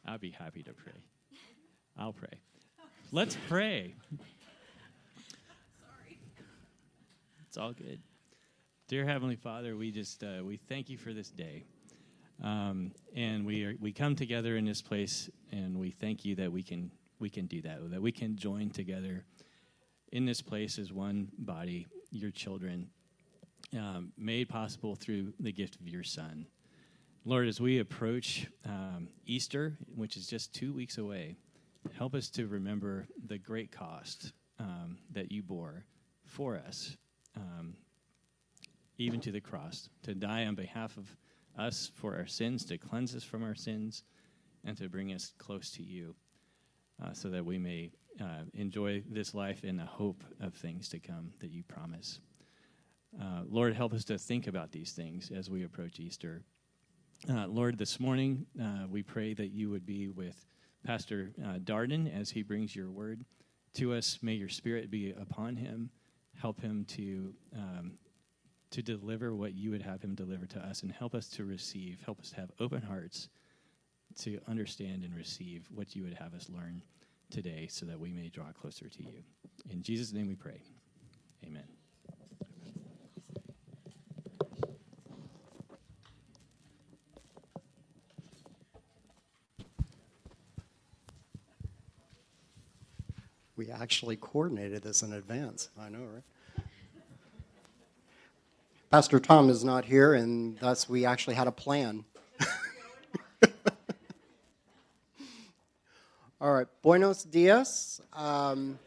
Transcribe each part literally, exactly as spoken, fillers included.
I'd be happy to pray. I'll pray. Let's pray. Sorry. It's all good. Dear Heavenly Father, we just uh, we thank you for this day, um, and we are, we come together in this place, and we thank you that we can we can do that, that we can join together in this place as one body, your children, um, made possible through the gift of your Son. Lord, as we approach um, Easter, which is just two weeks away, help us to remember the great cost um, that you bore for us. Um, even to the cross, to die on behalf of us for our sins, to cleanse us from our sins, and to bring us close to you, uh, so that we may uh, enjoy this life in the hope of things to come that you promise. Uh, Lord, help us to think about these things as we approach Easter. Uh, Lord, this morning uh, we pray that you would be with Pastor uh, Darden as he brings your word to us. May your Spirit be upon him. Help him to um, to deliver what you would have him deliver to us, and help us to receive, help us to have open hearts to understand and receive what you would have us learn today so that we may draw closer to you. In Jesus' name we pray. Amen. We actually coordinated this in advance. I know, right? Pastor Tom is not here, and thus we actually had a plan. All right. Buenos dias. Um,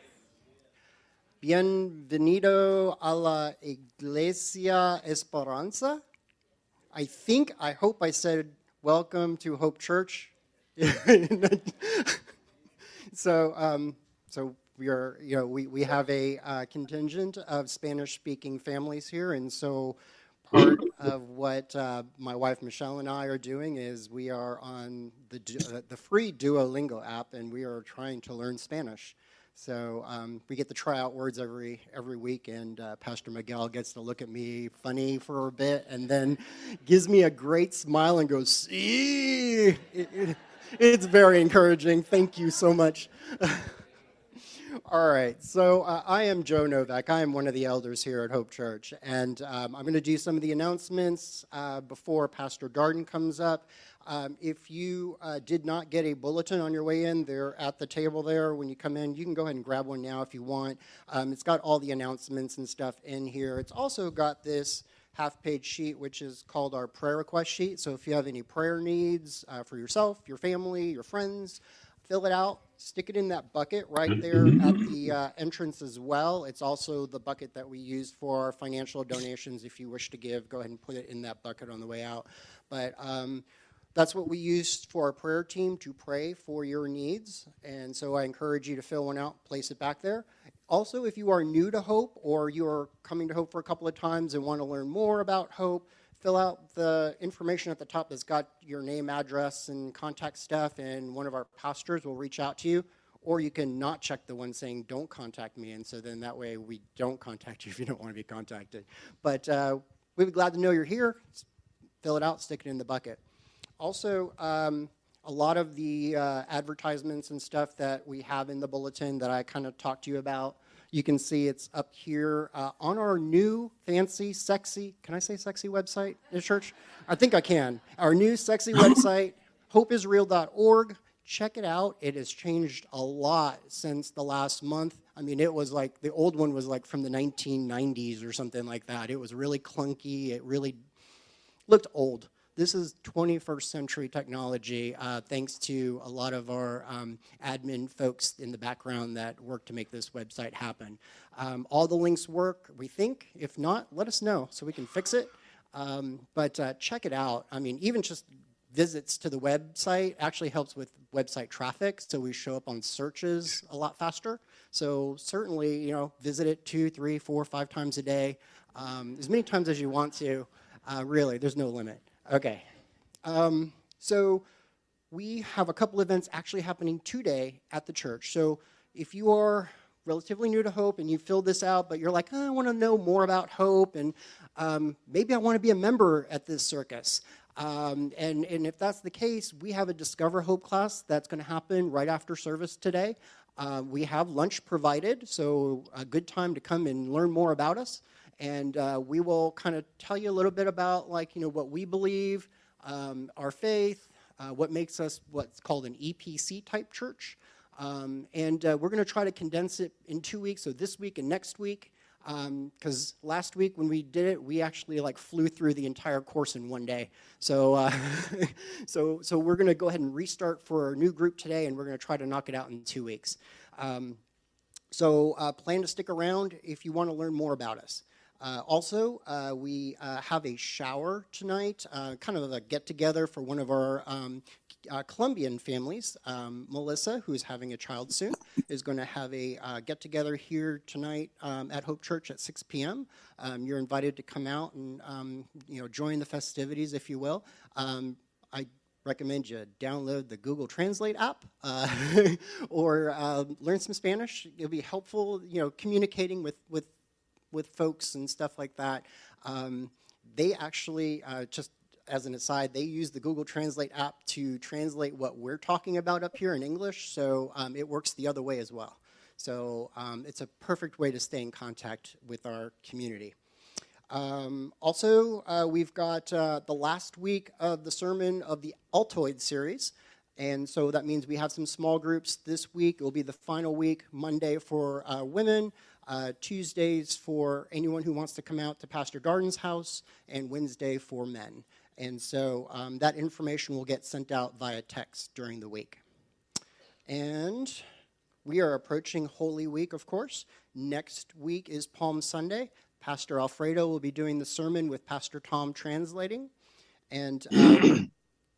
bienvenido a la Iglesia Esperanza. I think, I hope I said welcome to Hope Church. so, um, so we are, you know, we, we have a uh, contingent of Spanish-speaking families here, and so part of what uh, my wife Michelle and I are doing is we are on the uh, the free Duolingo app, and we are trying to learn Spanish. So um, we get to try out words every every week, and uh, Pastor Miguel gets to look at me funny for a bit, and then gives me a great smile and goes, "See." It, it, it's very encouraging. Thank you so much. All right, so uh, I am Joe Novak. I am one of the elders here at Hope Church, and um, I'm going to do some of the announcements uh, before Pastor Darden comes up. Um, if you uh, did not get a bulletin on your way in, they're at the table there when you come in. You can go ahead and grab one now if you want. Um, it's got all the announcements and stuff in here. It's also got this half-page sheet, which is called our prayer request sheet. So if you have any prayer needs uh, for yourself, your family, your friends, fill it out. Stick it in that bucket right there at the uh, entrance as well. It's also the bucket that we use for our financial donations. If you wish to give, go ahead and put it in that bucket on the way out. But um, that's what we use for our prayer team to pray for your needs. And so I encourage you to fill one out, place it back there. Also, if you are new to Hope or you are coming to Hope for a couple of times and want to learn more about Hope, fill out the information at the top that's got your name, address, and contact stuff, and one of our pastors will reach out to you. Or you can not check the one saying, don't contact me, and so then that way we don't contact you if you don't want to be contacted. But uh, we'd be glad to know you're here. Fill it out, stick it in the bucket. Also, um, a lot of the uh, advertisements and stuff that we have in the bulletin that I kind of talked to you about, you can see it's up here uh, on our new, fancy, sexy, can I say sexy website in church? I think I can. Our new sexy website, hope is real dot org. Check it out. It has changed a lot since the last month. I mean, it was like, the old one was like from the nineteen nineties or something like that. It was really clunky. It really looked old. This is twenty-first century technology, uh, thanks to a lot of our um, admin folks in the background that work to make this website happen. Um, all the links work, we think. If not, let us know so we can fix it. Um, but uh, check it out. I mean, even just visits to the website actually helps with website traffic, so we show up on searches a lot faster. So certainly, you know, visit it two, three, four, five times a day, um, as many times as you want to. Uh, really, there's no limit. Okay, um, so we have a couple events actually happening today at the church. So if you are relatively new to Hope and you filled this out, but you're like, oh, I want to know more about Hope, and um, maybe I want to be a member at this circus, Um, and, and if that's the case, we have a Discover Hope class that's going to happen right after service today. Uh, we have lunch provided, so a good time to come and learn more about us. And uh, we will kind of tell you a little bit about, like, you know, what we believe, um, our faith, uh, what makes us what's called an E P C type church. Um, and uh, we're going to try to condense it in two weeks, so this week and next week. Because um, last week when we did it, we actually like flew through the entire course in one day. So, uh, so, so we're going to go ahead and restart for our new group today, and we're going to try to knock it out in two weeks. Um, so, uh, plan to stick around if you want to learn more about us. Uh, also, uh, we uh, have a shower tonight, uh, kind of a get-together for one of our um, uh, Colombian families. Um, Melissa, who is having a child soon, is going to have a uh, get-together here tonight um, at Hope Church at six p.m. Um, you're invited to come out and um, you know, join the festivities, if you will. Um, I recommend you download the Google Translate app uh, or uh, learn some Spanish. It'll be helpful, you know, communicating with with with folks and stuff like that. Um, they actually, uh, just as an aside, they use the Google Translate app to translate what we're talking about up here in English, so um, it works the other way as well. So um, it's a perfect way to stay in contact with our community. Um, also, uh, we've got uh, the last week of the sermon of the Altoid series, and so that means we have some small groups this week. It will be the final week, Monday for uh, women, Uh, Tuesdays for anyone who wants to come out to Pastor Darden's house, and Wednesday for men. And so um, that information will get sent out via text during the week. And we are approaching Holy Week, of course. Next week is Palm Sunday. Pastor Alfredo will be doing the sermon with Pastor Tom translating. And uh,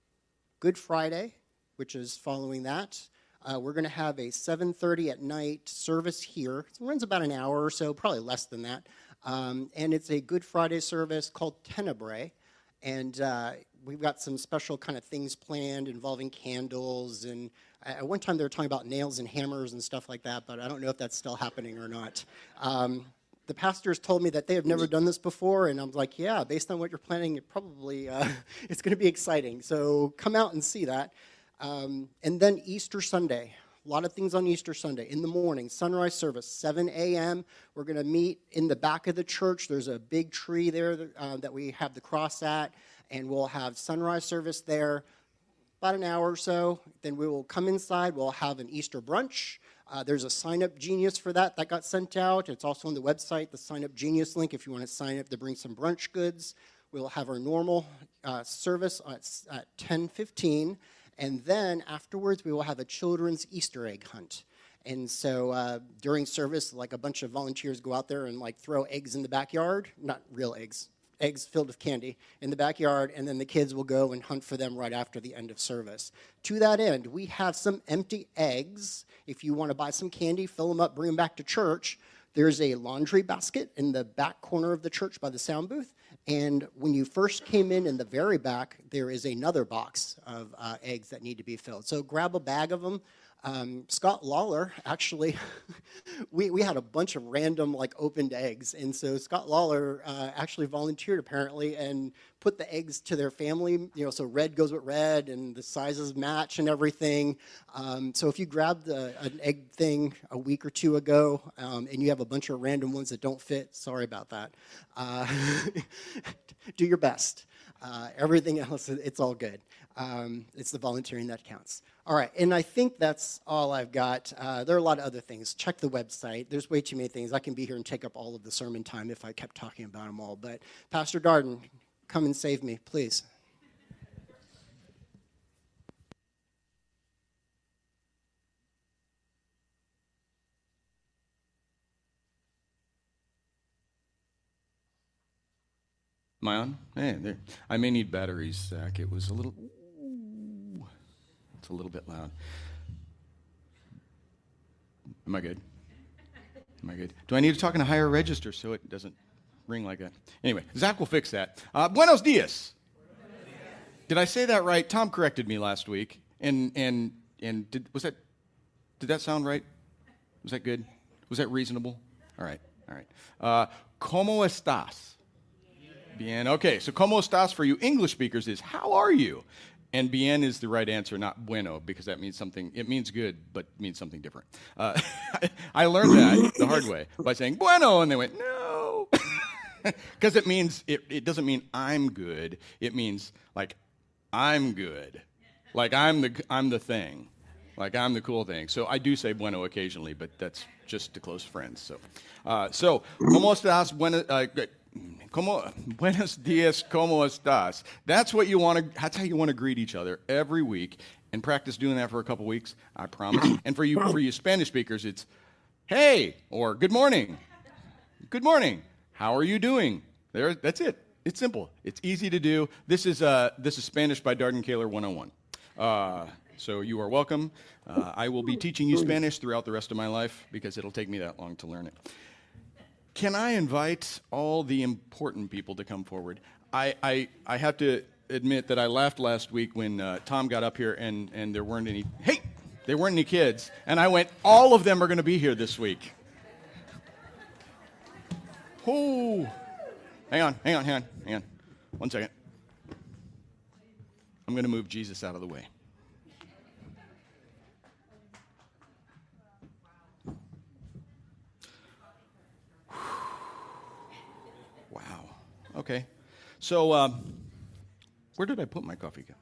Good Friday, which is following that, Uh, we're going to have a seven thirty at night service here. It runs about an hour or so, probably less than that. Um, and it's a Good Friday service called Tenebrae. And uh, we've got some special kind of things planned involving candles. And at one time they were talking about nails and hammers and stuff like that, but I don't know if that's still happening or not. Um, the pastors told me that they have never done this before, and I'm like, yeah, based on what you're planning, it probably uh, it's going to be exciting. So come out and see that. Um, and then Easter Sunday, a lot of things on Easter Sunday. In the morning, sunrise service, seven a.m. We're going to meet in the back of the church. There's a big tree there that, uh, that we have the cross at, and we'll have sunrise service there about an hour or so. Then we will come inside. We'll have an Easter brunch. Uh, there's a Sign Up Genius for that that got sent out. It's also on the website, the Sign Up Genius link, if you want to sign up to bring some brunch goods. We'll have our normal uh, service at, at ten fifteen. And then afterwards, we will have a children's Easter egg hunt. And so uh, during service, like a bunch of volunteers go out there and like throw eggs in the backyard, not real eggs, eggs filled with candy in the backyard, and then the kids will go and hunt for them right after the end of service. To that end, we have some empty eggs. If you want to buy some candy, fill them up, bring them back to church. There's a laundry basket in the back corner of the church by the sound booth. And when you first came in in the very back, there is another box of uh, eggs that need to be filled. So grab a bag of them. Um, Scott Lawler, actually, we, we had a bunch of random, like, opened eggs. And so Scott Lawler uh, actually volunteered, apparently, and put the eggs to their family. You know, so red goes with red, and the sizes match and everything. Um, so if you grabbed a, an egg thing a week or two ago, um, and you have a bunch of random ones that don't fit, sorry about that. Uh, do your best. Uh, everything else, it's all good. Um, it's the volunteering that counts. All right, and I think that's all I've got. Uh, there are a lot of other things. Check the website. There's way too many things. I can be here and take up all of the sermon time if I kept talking about them all. But Pastor Darden, come and save me, please. Am I on? Hey, there. I may need batteries, Zach. It was a little... It's a little bit loud. Am I good? Am I good? Do I need to talk in a higher register so it doesn't ring like that? Anyway, Zach will fix that. Uh, buenos dias. Did I say that right? Tom corrected me last week. And and and did was that did that sound right? Was that good? Was that reasonable? All right. All right. Uh, ¿Cómo estás? Bien. Okay, so ¿cómo estás for you English speakers is how are you? And bien is the right answer, not bueno, because that means something, it means good, but means something different. Uh, I learned that the hard way by saying bueno, and they went, no. Because it means, it, it doesn't mean I'm good. It means, like, I'm good. Like, I'm the, I'm the thing. Like, I'm the cool thing. So I do say bueno occasionally, but that's just to close friends. So, uh, so ¿cómo estás? Bueno, uh, ¿Cómo, buenos días, ¿cómo estás? That's what you want to, that's how you want to greet each other every week, and practice doing that for a couple weeks, I promise. And for you, for you Spanish speakers, it's, hey, or good morning. Good morning. How are you doing? There, that's it. It's simple. It's easy to do. This is, uh, this is Spanish by Darden Kaler one oh one. Uh, so you are welcome. Uh, I will be teaching you Spanish throughout the rest of my life because it'll take me that long to learn it. Can I invite all the important people to come forward? I, I, I have to admit that I laughed last week when uh, Tom got up here and, and there weren't any, hey, there weren't any kids. And I went, all of them are going to be here this week. Oh, hang on, hang on, hang on, hang on. One second. I'm going to move Jesus out of the way. Wow. Okay. So, um, where did I put my coffee cup?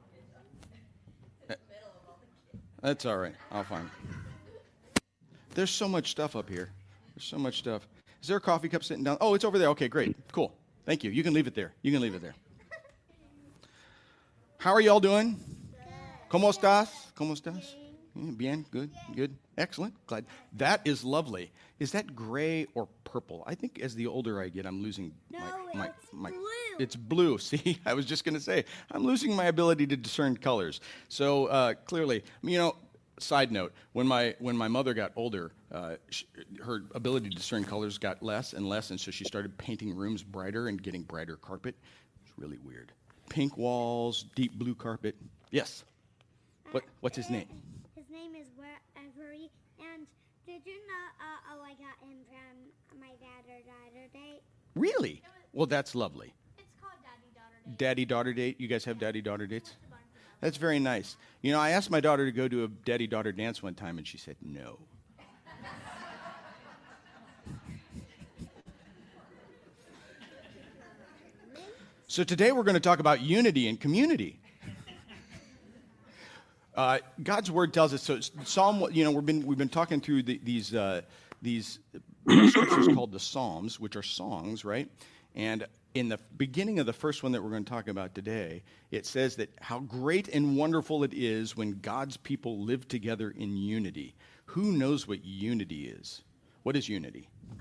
That's all right. I'll find it. There's so much stuff up here. There's so much stuff. Is there a coffee cup sitting down? Oh, it's over there. Okay, great. Cool. Thank you. You can leave it there. You can leave it there. How are y'all doing? ¿Cómo estás? ¿Cómo estás? Bien, good, good, excellent, glad. That is lovely. Is that gray or purple? I think as the older I get, I'm losing no, my, my, it's my, blue. It's blue. See, I was just going to say, I'm losing my ability to discern colors. So uh, clearly, you know, side note, when my when my mother got older, uh, she, her ability to discern colors got less and less, and so she started painting rooms brighter and getting brighter carpet. It's really weird. Pink walls, deep blue carpet. Yes. What what's his name? His name is Avery. And did you know uh, oh, I got him from my dad or daughter date? Really? Well, that's lovely. It's called Daddy Daughter Date. Daddy daughter date. You guys have daddy daughter dates? That's very nice. You know, I asked my daughter to go to a daddy daughter dance one time, and she said no. So today we're going to talk about unity and community. Uh, God's word tells us. So Psalm, you know, we've been we've been talking through the, these uh, these scriptures called the Psalms, which are songs, right? And in the beginning of the first one that we're going to talk about today, it says that how great and wonderful it is when God's people live together in unity. Who knows what unity is? What is unity? Um,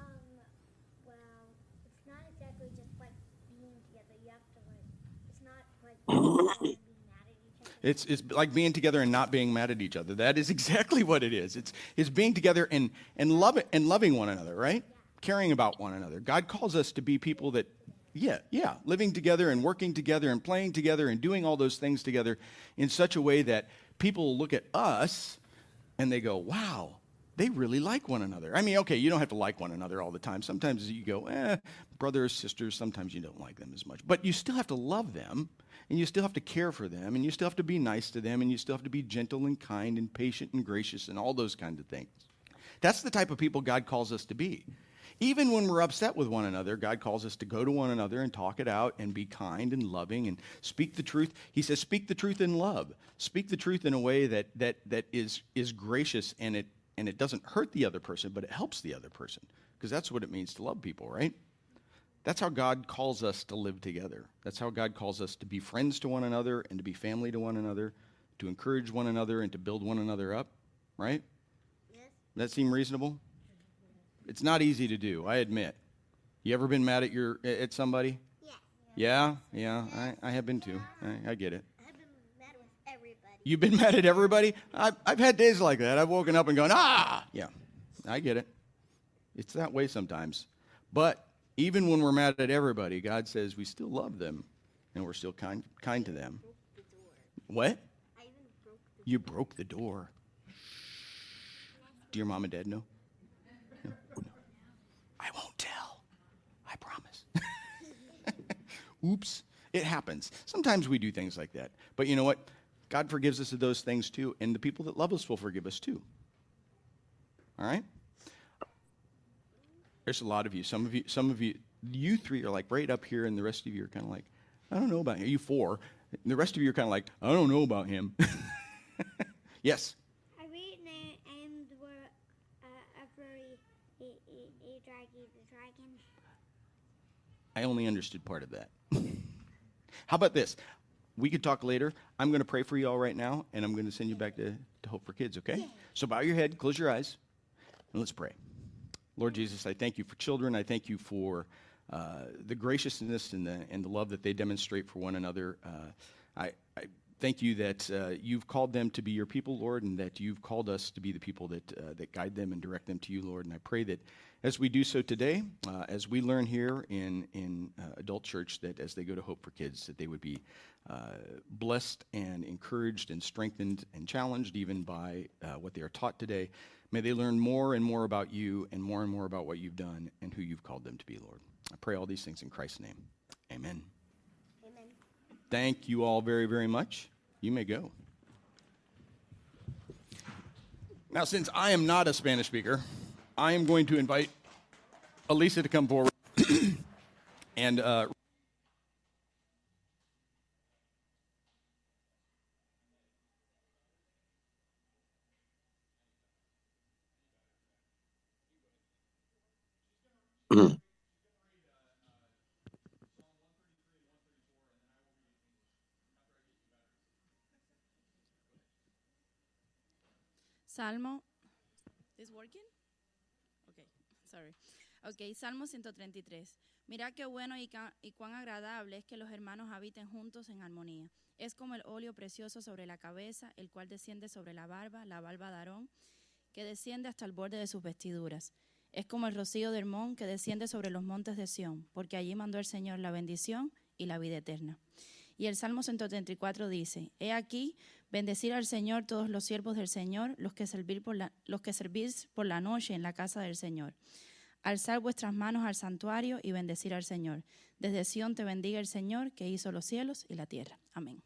well, it's not exactly just like being together. You have to like, it's not like being mad at each other. It's it's like being together and not being mad at each other. That is exactly what it is. It's it's being together and and loving and loving one another, right? Yeah. Caring about one another. God calls us to be people that, yeah, yeah, living together and working together and playing together and doing all those things together in such a way that people look at us and they go, wow, they really like one another. I mean, okay, you don't have to like one another all the time. Sometimes you go, eh, brothers, sisters, sometimes you don't like them as much. But you still have to love them, and you still have to care for them, and you still have to be nice to them, and you still have to be gentle and kind and patient and gracious and all those kinds of things. That's the type of people God calls us to be. Even when we're upset with one another, God calls us to go to one another and talk it out and be kind and loving and speak the truth. He says, speak the truth in love. Speak the truth in a way that that that is is gracious and it and it doesn't hurt the other person, but it helps the other person. Because that's what it means to love people, right? That's how God calls us to live together. That's how God calls us to be friends to one another and to be family to one another, to encourage one another and to build one another up, right? Yes. Does that seem reasonable? It's not easy to do, I admit. You ever been mad at your at somebody? Yeah. Yeah, yeah, I, I have been too. I, I get it. I've been mad with everybody. You've been mad at everybody? I've, I've had days like that. I've woken up and gone, ah! Yeah, I get it. It's that way sometimes. But even when we're mad at everybody, God says we still love them and we're still kind kind to them. The door. What? I even broke the You broke the door. Do your mom and dad know? No? No. I won't tell. I promise. Oops, it happens. Sometimes we do things like that. But you know what? God forgives us of those things too, and the people that love us will forgive us too. All right? There's a lot of you. Some of you, some of you, you three are like right up here, and the rest of you are kind of like, I don't know about you. You four. And the rest of you are kind of like, I don't know about him. Yes? I read and, and were uh, every a, a, a draggy the dragon. I only understood part of that. How about this? We could talk later. I'm going to pray for you all right now, and I'm going to send you back to, to Hope for Kids, okay? Yeah. So bow your head, close your eyes, and let's pray. Lord Jesus, I thank you for children. I thank you for uh, the graciousness and the, and the love that they demonstrate for one another. Uh, I, I thank you that uh, you've called them to be your people, Lord, and that you've called us to be the people that, uh, that guide them and direct them to you, Lord. And I pray that as we do so today, uh, as we learn here in, in uh, adult church, that as they go to Hope for Kids, that they would be uh, blessed and encouraged and strengthened and challenged even by uh, what they are taught today. May they learn more and more about you and more and more about what you've done and who you've called them to be, Lord. I pray all these things in Christ's name. Amen. Amen. Thank you all very, very much. You may go. Now, since I am not a Spanish speaker, I am going to invite Elisa to come forward and uh, Salmo, is working? Okay, sorry. Okay, Salmo ciento treinta y tres. Mira qué bueno y, ca- y cuán agradable es que los hermanos habiten juntos en armonía. Es como el óleo precioso sobre la cabeza, el cual desciende sobre la barba, la barba de Aarón, que desciende hasta el borde de sus vestiduras. Es como el rocío de Hermón que desciende sobre los montes de Sión, porque allí mandó el Señor la bendición y la vida eterna. Y el Salmo ciento treinta y cuatro dice, he aquí, bendecir al Señor todos los siervos del Señor, los que, servir por la, los que servís por la noche en la casa del Señor. Alzar vuestras manos al santuario y bendecir al Señor. Desde Sión te bendiga el Señor, que hizo los cielos y la tierra. Amén.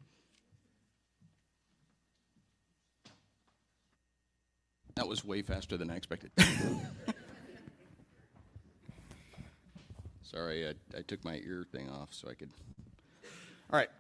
that was way faster than I expected. Sorry, I, I took my ear thing off so I could. All right.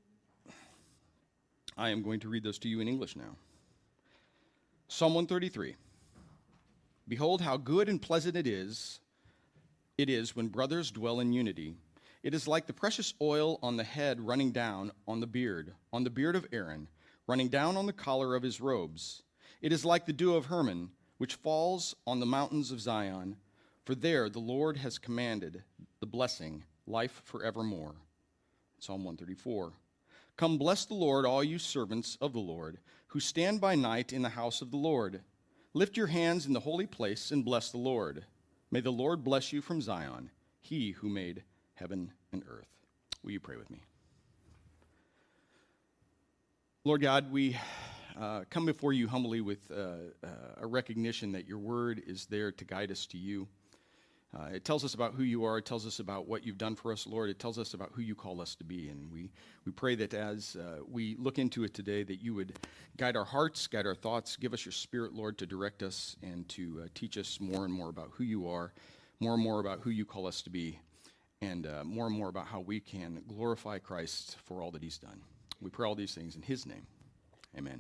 I am going to read those to you in English now. Psalm one thirty-three. Behold, how good and pleasant it is, it is when brothers dwell in unity. It is like the precious oil on the head running down on the beard, on the beard of Aaron, running down on the collar of his robes. It is like the dew of Hermon, which falls on the mountains of Zion. For there the Lord has commanded the blessing, life forevermore. Psalm one thirty-four. Come bless the Lord, all you servants of the Lord, who stand by night in the house of the Lord. Lift your hands in the holy place and bless the Lord. May the Lord bless you from Zion, he who made heaven and earth. Will you pray with me? Lord God, we uh, come before you humbly with uh, uh, a recognition that your word is there to guide us to you. Uh, it tells us about who you are. It tells us about what you've done for us, Lord. It tells us about who you call us to be. And we, we pray that as uh, we look into it today, that you would guide our hearts, guide our thoughts, give us your spirit, Lord, to direct us and to uh, teach us more and more about who you are, more and more about who you call us to be, and uh, more and more about how we can glorify Christ for all that he's done. We pray all these things in his name. Amen.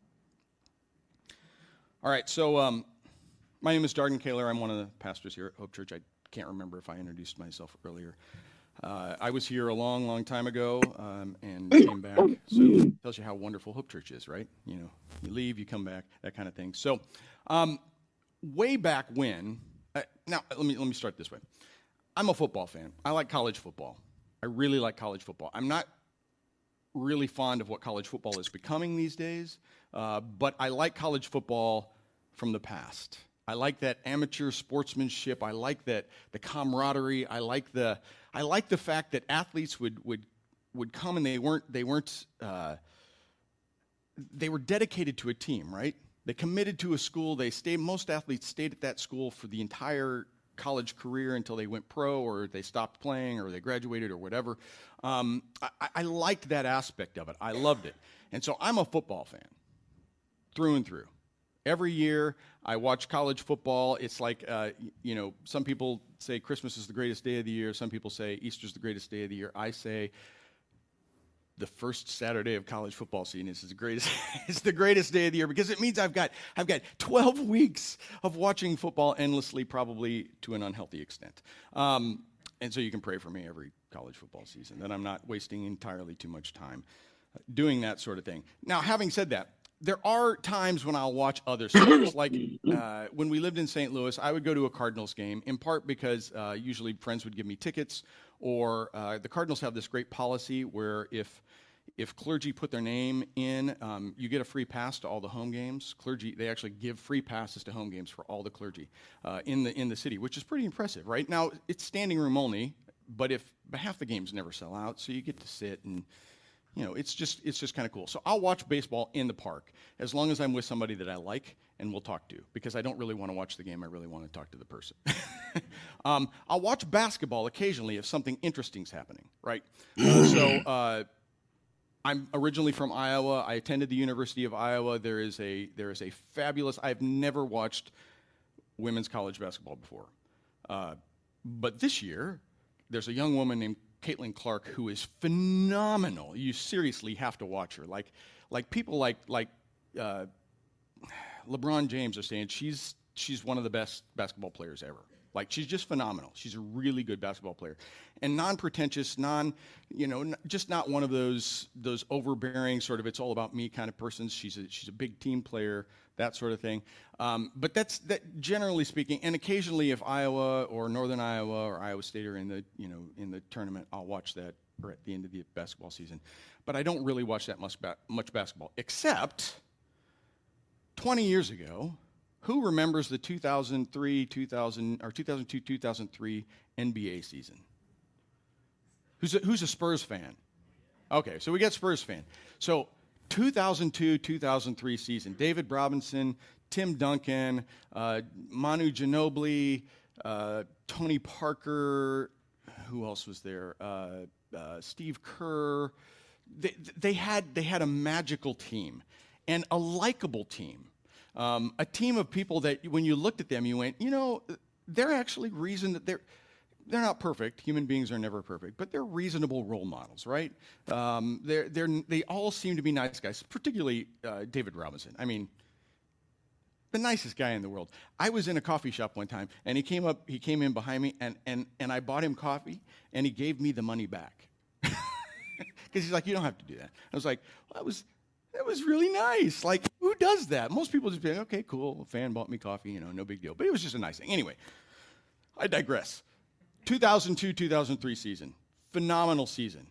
All right, so um, my name is Darden Kaler. I'm one of the pastors here at Hope Church. I can't remember if I introduced myself earlier. Uh, I was here a long, long time ago um, and came back. So it tells you how wonderful Hope Church is, right? You know, you leave, you come back, that kind of thing. So um, way back when, uh, now let me let me start this way. I'm a football fan. I like college football. I really like college football. I'm not really fond of what college football is becoming these days, uh, but I like college football from the past. I like that amateur sportsmanship. I like that the camaraderie. I like the I like the fact that athletes would would would come and they weren't they weren't uh, they were dedicated to a team, right? They committed to a school. They stayed. Most athletes stayed at that school for the entire college career until they went pro or they stopped playing or they graduated or whatever. Um, I, I liked that aspect of it. I loved it. And so I'm a football fan through and through. Every year I watch college football. It's like, uh, you know, some people say Christmas is the greatest day of the year. Some people say Easter's the greatest day of the year. I say the first Saturday of college football season is the greatest. It's the greatest day of the year because it means I've got I've got twelve weeks of watching football endlessly, probably to an unhealthy extent. Um, and so you can pray for me every college football season that I'm not wasting entirely too much time doing that sort of thing. Now, having said that, there are times when I'll watch other sports. Like uh, when we lived in Saint Louis, I would go to a Cardinals game, in part because uh, usually friends would give me tickets, or uh, the Cardinals have this great policy where if if clergy put their name in, um, you get a free pass to all the home games. Clergy, they actually give free passes to home games for all the clergy uh, in the in the city, which is pretty impressive, right? Now, it's standing room only, but if but half the games never sell out, so you get to sit and, you know, it's just it's just kind of cool. So I'll watch baseball in the park as long as I'm with somebody that I like and will talk to, because I don't really want to watch the game. I really want to talk to the person. um, I'll watch basketball occasionally if something interesting's happening, right? Uh, so uh, I'm originally from Iowa. I attended the University of Iowa. There is a there is a fabulous. I've never watched women's college basketball before, uh, but this year there's a young woman named Caitlin Clark, who is phenomenal. You seriously have to watch her. Like, like people like like uh, LeBron James are saying she's she's one of the best basketball players ever. Like, she's just phenomenal. She's a really good basketball player, and non-pretentious, non, you know, n- just not one of those those overbearing sort of it's all about me kind of persons. She's a, she's a big team player, that sort of thing. Um, but that's that generally speaking. And occasionally, if Iowa or Northern Iowa or Iowa State are in the you know in the tournament, I'll watch that or at the end of the basketball season. But I don't really watch that much ba- much basketball, except twenty years ago. Who remembers the two thousand three, two thousand or two thousand two, two thousand three N B A season? Who's a, who's a Spurs fan? Okay, so we got Spurs fan. So two thousand two, two thousand three season, David Robinson, Tim Duncan, uh, Manu Ginobili, uh, Tony Parker, who else was there? Uh, uh, Steve Kerr. They, they had they had a magical team and a likable team. Um, a team of people that when you looked at them, you went, you know, they're actually reason that they're they're not perfect. Human beings are never perfect, but they're reasonable role models, right? Um, they're they're they all seem to be nice guys, particularly uh, David Robinson. I mean, the nicest guy in the world. I was in a coffee shop one time, and he came up, he came in behind me, and and and I bought him coffee, and he gave me the money back because he's like, you don't have to do that. I was like, well, that was. That was really nice. Like, who does that? Most people just be like, okay, cool, a fan bought me coffee, you know, no big deal. But it was just a nice thing. Anyway, I digress. two thousand two, two thousand three season, phenomenal season,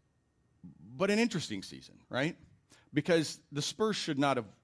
but an interesting season, right? Because the Spurs should not have,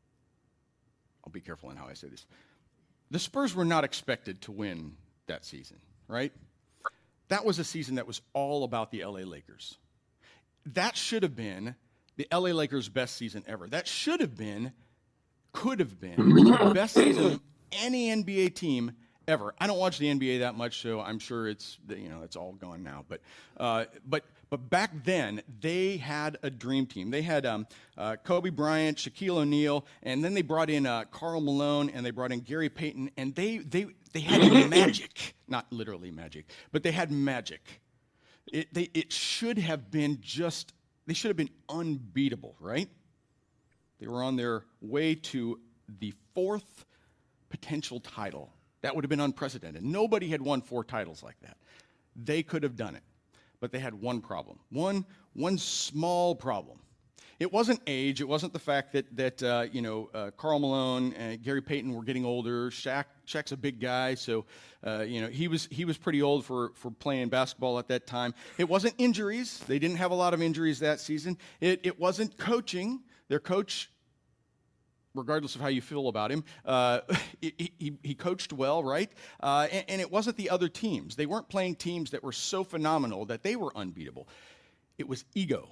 I'll be careful in how I say this. The Spurs were not expected to win that season, right? That was a season that was all about the L A Lakers. That should have been the L A Lakers' best season ever. That should have been, could have been, the best season of any N B A team ever. I don't watch the N B A that much, so I'm sure it's, you know, it's all gone now. But uh, but but back then, they had a dream team. They had um, uh, Kobe Bryant, Shaquille O'Neal, and then they brought in uh, Karl Malone, and they brought in Gary Payton, and they they they had magic, not literally magic, but they had magic. It they it should have been just. They should have been unbeatable, right? They were on their way to the fourth potential title. That would have been unprecedented. Nobody had won four titles like that. They could have done it, but they had one problem, one, one small problem. It wasn't age. It wasn't the fact that, that uh, you know, uh, Karl Malone and Gary Payton were getting older. Shaq, Shaq's a big guy, so, uh, you know, he was he was pretty old for, for playing basketball at that time. It wasn't injuries. They didn't have a lot of injuries that season. It, it wasn't coaching. Their coach, regardless of how you feel about him, uh, he, he, he coached well, right? Uh, and, and it wasn't the other teams. They weren't playing teams that were so phenomenal that they were unbeatable. It was ego.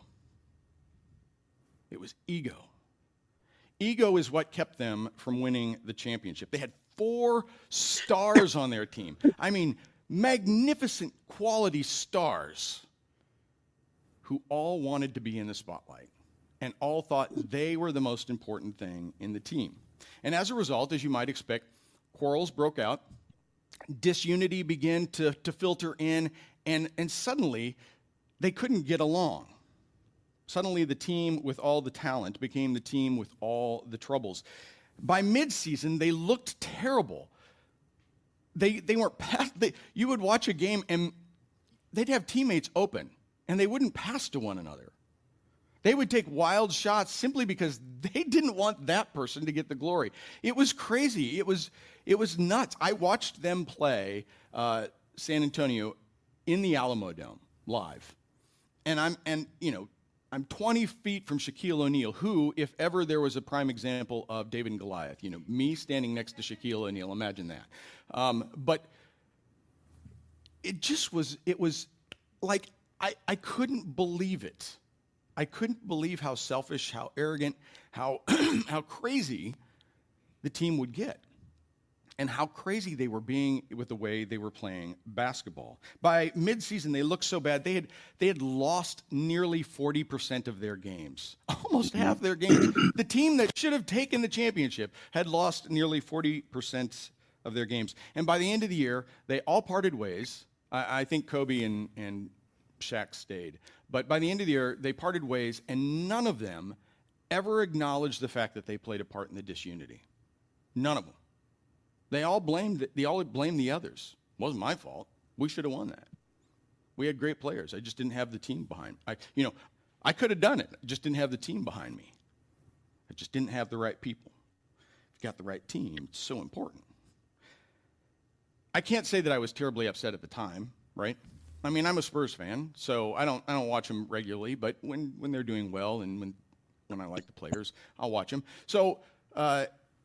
It was ego. Ego is what kept them from winning the championship. They had four stars on their team. I mean, magnificent quality stars who all wanted to be in the spotlight and all thought they were the most important thing in the team. And as a result, as you might expect, quarrels broke out, disunity began to, to filter in, and, and suddenly they couldn't get along. Suddenly the team with all the talent became the team with all the troubles. By midseason, they looked terrible. They, they weren't past, they, you would watch a game and they'd have teammates open and they wouldn't pass to one another. They would take wild shots simply because they didn't want that person to get the glory. It was crazy. It was, it was nuts. I watched them play uh, San Antonio in the Alamo Dome live. And I'm, and you know, I'm twenty feet from Shaquille O'Neal, who, if ever there was a prime example of David and Goliath, you know, me standing next to Shaquille O'Neal, imagine that. Um, but it just was, it was like, I, I couldn't believe it. I couldn't believe how selfish, how arrogant, how, how crazy the team would get. And how crazy they were being with the way they were playing basketball. By midseason, they looked so bad. They had, they had lost nearly forty percent of their games, almost half their games. The team that should have taken the championship had lost nearly forty percent of their games. And by the end of the year, they all parted ways. I, I think Kobe and, and Shaq stayed. But by the end of the year, they parted ways, and none of them ever acknowledged the fact that they played a part in the disunity. None of them. They all blamed, they all blamed the others. It wasn't my fault. We should have won that. We had great players. I just didn't have the team behind me. I, you know, I could have done it. I just didn't have the team behind me. I just didn't have the right people. If you got the right team, it's so important. I can't say that I was terribly upset at the time, right? I mean, I'm a Spurs fan, so I don't I don't watch them regularly, but when, when they're doing well and when when I like the players, I'll watch them. So uh,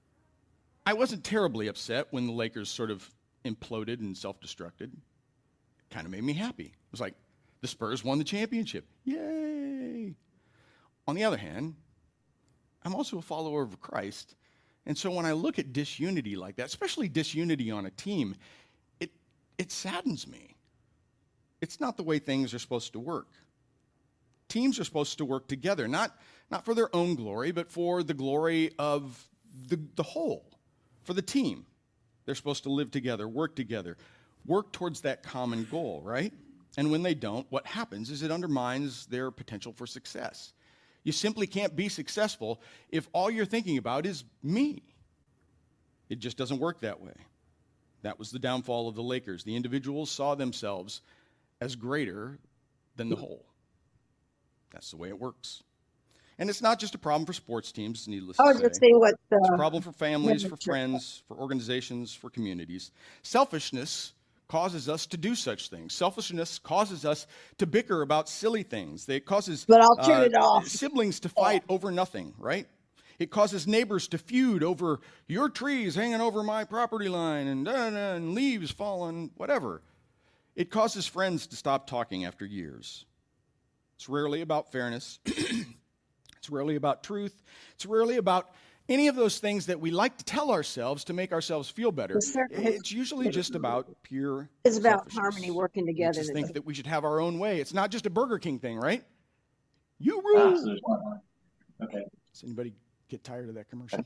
I wasn't terribly upset when the Lakers sort of imploded and self-destructed. It kind of made me happy. It was like, the Spurs won the championship. Yay! On the other hand, I'm also a follower of Christ, and so when I look at disunity like that, especially disunity on a team, it it saddens me. It's not the way things are supposed to work. Teams are supposed to work together, not, not for their own glory, but for the glory of the, the whole, for the team. They're supposed to live together, work together, work towards that common goal, right? And when they don't, what happens is it undermines their potential for success. You simply can't be successful if all you're thinking about is me. It just doesn't work that way. That was the downfall of the Lakers. The individuals saw themselves as greater than the whole. That's the way it works. And it's not just a problem for sports teams, needless I to was say. just saying what uh, It's a problem for families, for Sure. friends, for organizations, for communities. Selfishness causes us to do such things. Selfishness causes us to bicker about silly things. It causes But I'll turn uh, it off. siblings to fight over nothing, right? It causes neighbors to feud over your trees hanging over my property line and, uh, and leaves falling, whatever. It causes friends to stop talking after years. It's rarely about fairness. It's rarely about truth. It's rarely about any of those things that we like to tell ourselves to make ourselves feel better. Yes, sir. It's usually just about pure It's about selfishness. harmony, working We together. just think that we should have our own way. It's not just a Burger King thing, right? You rule. Okay. Does anybody get tired of that commercial?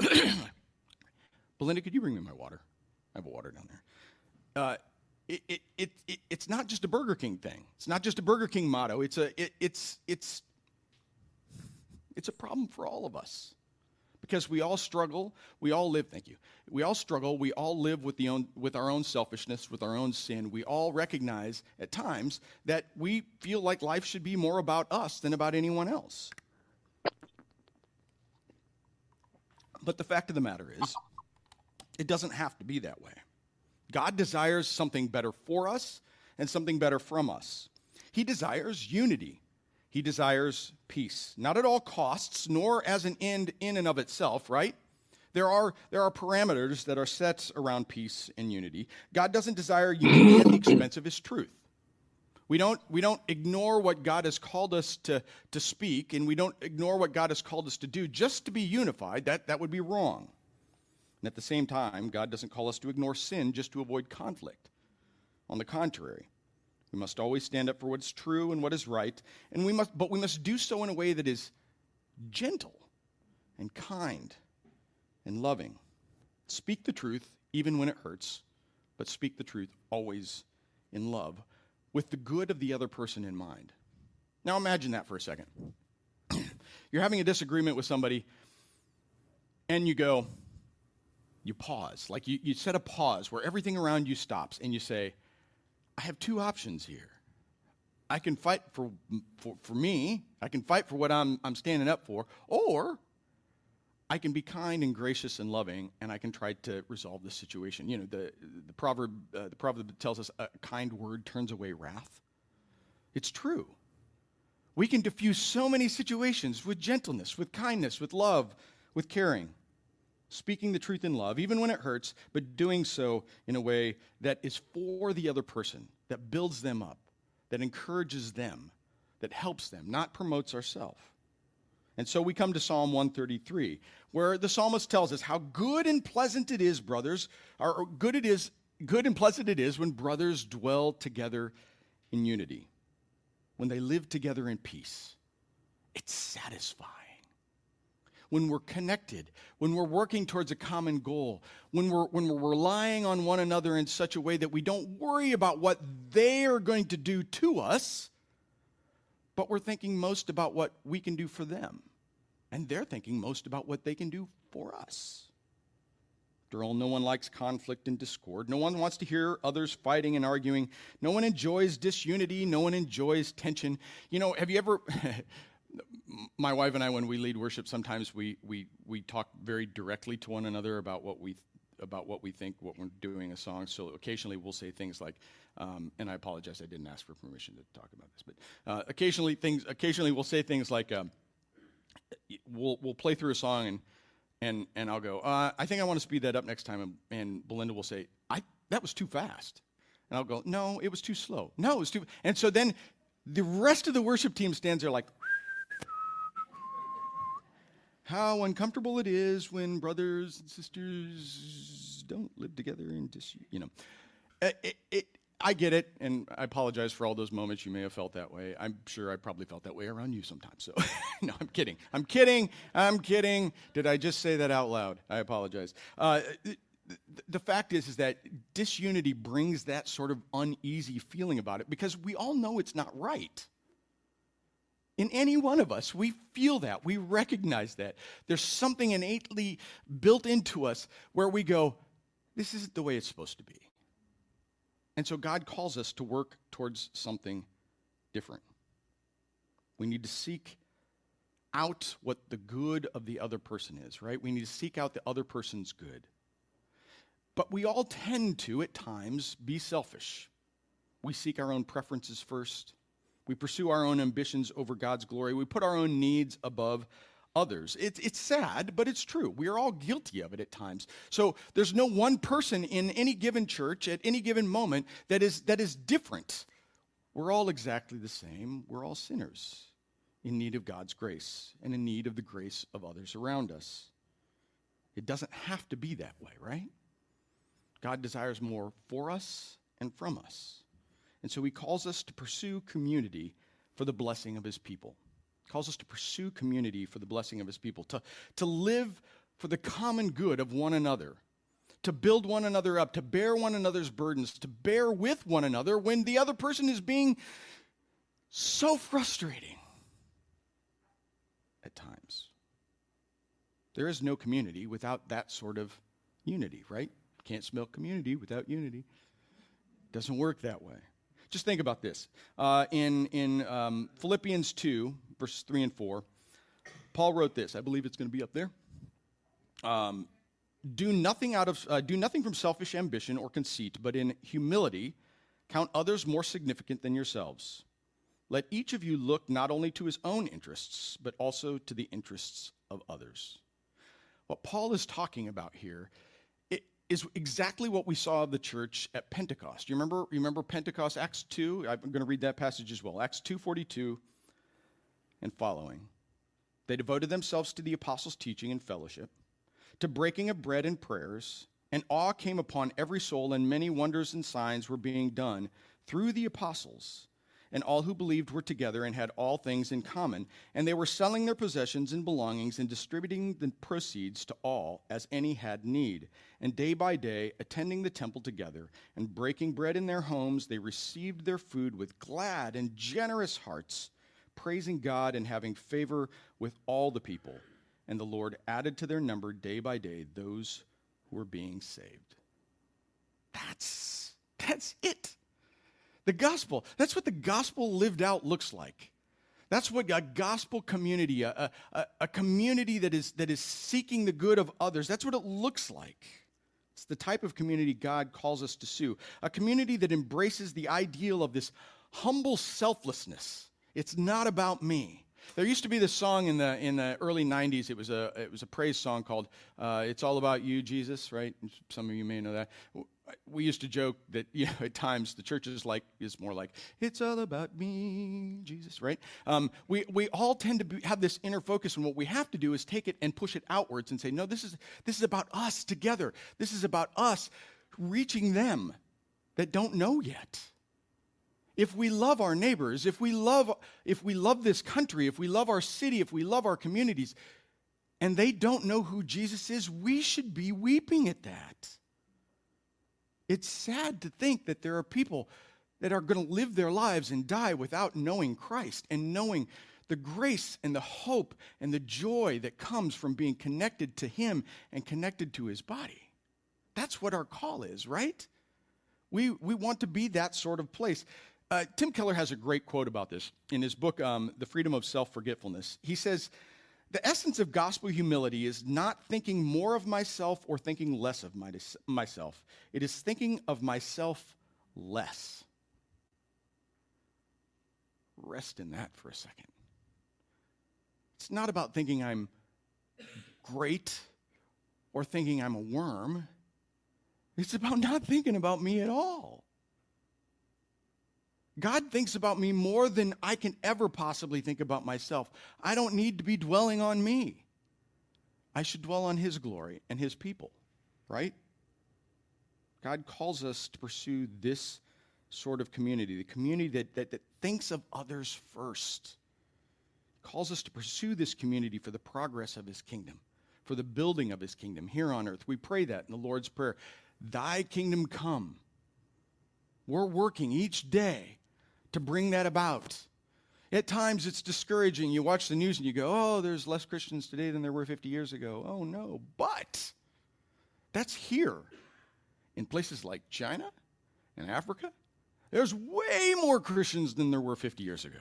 Belinda, could you bring me my water? I have a water down there. Uh, it, it, it, it, it's not just a Burger King thing. It's not just a Burger King motto. It's a, it, it's, it's, it's a problem for all of us. Because we all struggle, we all live, thank you. We all struggle, we all live with, the own, with our own selfishness, with our own sin. We all recognize at times that we feel like life should be more about us than about anyone else. But the fact of the matter is, it doesn't have to be that way. God desires something better for us and something better from us. He desires unity. He desires peace, not at all costs, nor as an end in and of itself, right? There are, there are parameters that are set around peace and unity. God doesn't desire unity at the expense of his truth. We don't, we don't ignore what God has called us to, to speak, and we don't ignore what God has called us to do just to be unified. That, that would be wrong. And at the same time, God doesn't call us to ignore sin just to avoid conflict. On the contrary, we must always stand up for what is true and what is right, and we must, but we must do so in a way that is gentle and kind and loving. Speak the truth even when it hurts, but speak the truth always in love, with the good of the other person in mind. Now imagine that for a second. You're having a disagreement with somebody, and you go, you pause. Like you, you set a pause where everything around you stops, and you say, I have two options here. I can fight for, for, for me, I can fight for what I'm, I'm standing up for, or I can be kind and gracious and loving, and I can try to resolve the situation. You know, the, the, proverb, uh, the proverb tells us a kind word turns away wrath. It's true. We can diffuse so many situations with gentleness, with kindness, with love, with caring. Speaking the truth in love, even when it hurts, but doing so in a way that is for the other person, that builds them up, that encourages them, that helps them, not promotes ourselves. And so we come to Psalm one thirty-three, where the psalmist tells us how good and pleasant it is, brothers, or good it is, good and pleasant it is when brothers dwell together in unity, when they live together in peace. It's satisfying. When we're connected, when we're working towards a common goal, when we're, when we're relying on one another in such a way that we don't worry about what they are going to do to us, but we're thinking most about what we can do for them. And they're thinking most about what they can do for us. After all, no one likes conflict and discord. No one wants to hear others fighting and arguing. No one enjoys disunity. No one enjoys tension. You know, have you ever... My wife and I, when we lead worship, sometimes we, we, we talk very directly to one another about what we about what we think, what we're doing a song. So occasionally we'll say things like, um, and I apologize, I didn't ask for permission to talk about this, but uh, occasionally things, occasionally we'll say things like, um, we'll we'll play through a song and and and I'll go, uh, I think I want to speed that up next time, and, and Belinda will say, I that was too fast, and I'll go, no, it was too slow. No, it was too, and so then the rest of the worship team stands there like. How uncomfortable it is when brothers and sisters don't live together in dis, you know. It, it, it, I get it, and I apologize for all those moments you may have felt that way. I'm sure I probably felt that way around you sometimes. So, no, I'm kidding. I'm kidding. I'm kidding. Did I just say that out loud? I apologize. Uh, the, the fact is, is that disunity brings that sort of uneasy feeling about it because we all know it's not right. In any one of us, we feel that. We recognize that. There's something innately built into us where we go, this isn't the way it's supposed to be. And so God calls us to work towards something different. We need to seek out what the good of the other person is, right? We need to seek out the other person's good. But we all tend to, at times, be selfish. We seek our own preferences first. We pursue our own ambitions over God's glory. We put our own needs above others. It's, it's sad, but it's true. We are all guilty of it at times. So there's no one person in any given church at any given moment that is, that is different. We're all exactly the same. We're all sinners in need of God's grace and in need of the grace of others around us. It doesn't have to be that way, right? God desires more for us and from us. And so he calls us to pursue community for the blessing of his people. He calls us to pursue community for the blessing of his people, to, to live for the common good of one another, to build one another up, to bear one another's burdens, to bear with one another when the other person is being so frustrating at times. There is no community without that sort of unity, right? Can't smell community without unity. Doesn't work that way. Just think about this. Uh, in in um, Philippians two, verses three and four, Paul wrote this. I believe it's going to be up there. Um, do nothing out of uh, do nothing from selfish ambition or conceit, but in humility count others more significant than yourselves. Let each of you look not only to his own interests, but also to the interests of others. What Paul is talking about here is exactly what we saw of the church at Pentecost. You remember, you remember Pentecost, Acts two? I'm going to read that passage as well. Acts two forty-two and following. They devoted themselves to the apostles' teaching and fellowship, to breaking of bread and prayers, and awe came upon every soul, and many wonders and signs were being done through the apostles. And all who believed were together and had all things in common. And they were selling their possessions and belongings and distributing the proceeds to all as any had need. And day by day, attending the temple together and breaking bread in their homes, they received their food with glad and generous hearts, praising God and having favor with all the people. And the Lord added to their number day by day those who were being saved. That's, that's it. The gospel, that's what the gospel lived out looks like. That's what a gospel community, a, a, a community that is, that is seeking the good of others, that's what it looks like. It's the type of community God calls us to sue. A community that embraces the ideal of this humble selflessness. It's not about me. There used to be this song in the in the early nineties. It was a it was a praise song called uh, "It's All About You, Jesus." Right? Some of you may know that. We used to joke that, you know, at times the church is like is more like "It's all about me, Jesus." Right? Um, we we all tend to be, have this inner focus, and what we have to do is take it and push it outwards and say, "No, this is this is about us together. This is about us reaching them that don't know yet." If we love our neighbors, if we love, if we love this country, if we love our city, if we love our communities, and they don't know who Jesus is, we should be weeping at that. It's sad to think that there are people that are going to live their lives and die without knowing Christ and knowing the grace and the hope and the joy that comes from being connected to Him and connected to His body. That's what our call is, right? We, we want to be that sort of place. Uh, Tim Keller has a great quote about this in his book, um, The Freedom of Self-Forgetfulness. He says, "The essence of gospel humility is not thinking more of myself or thinking less of my, myself. It is thinking of myself less." Rest in that for a second. It's not about thinking I'm great or thinking I'm a worm. It's about not thinking about me at all. God thinks about me more than I can ever possibly think about myself. I don't need to be dwelling on me. I should dwell on His glory and His people, right? God calls us to pursue this sort of community, the community that, that, that thinks of others first. Calls us to pursue this community for the progress of His kingdom, for the building of His kingdom here on earth. We pray that in the Lord's Prayer. Thy kingdom come. We're working each day to bring that about. At times it's discouraging. You watch the news and you go, oh, there's less Christians today than there were fifty years ago. Oh, no. But that's here. In places like China and Africa, there's way more Christians than there were fifty years ago.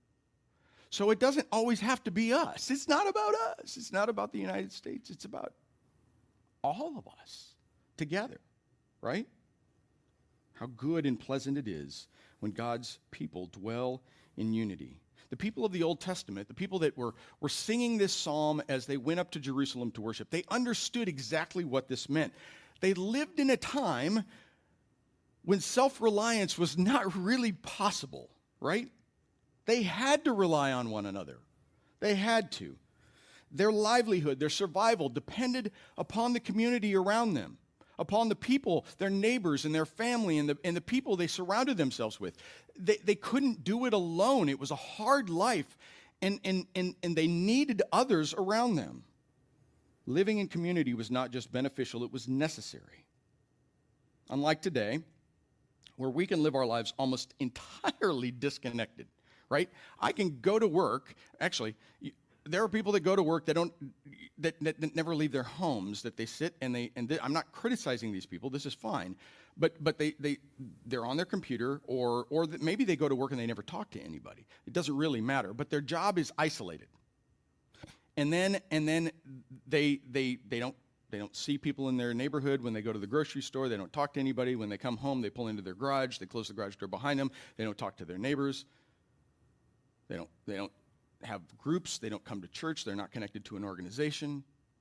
So it doesn't always have to be us. It's not about us. It's not about the United States. It's about all of us together, right? How good and pleasant it is when God's people dwell in unity. The people of the Old Testament, the people that were, were singing this psalm as they went up to Jerusalem to worship, they understood exactly what this meant. They lived in a time when self-reliance was not really possible, right? They had to rely on one another. They had to. Their livelihood, their survival depended upon the community around them, upon the people, their neighbors and their family and the, and the people they surrounded themselves with. They, they couldn't do it alone. It was a hard life, and, and, and, and they needed others around them. Living in community was not just beneficial, it was necessary. Unlike today, where we can live our lives almost entirely disconnected, right? I can go to work, actually, there are people that go to work that don't that, that, that never leave their homes, that they sit and they and they, I'm not criticizing these people, this is fine, but but they they they're on their computer, or or maybe they go to work and they never talk to anybody. It doesn't really matter, but their job is isolated. And then and then they they they don't they don't see people in their neighborhood. When they go to the grocery store, they don't talk to anybody. When they come home, they pull into their garage, they close the garage door behind them. They don't talk to their neighbors. They don't they don't have groups, they don't come to church, they're not connected to an organization.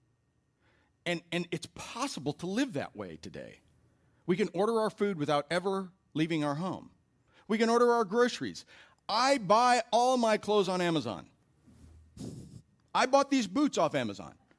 And and it's possible to live that way today. We can order our food without ever leaving our home. We can order our groceries. I buy all my clothes on Amazon. I bought these boots off Amazon.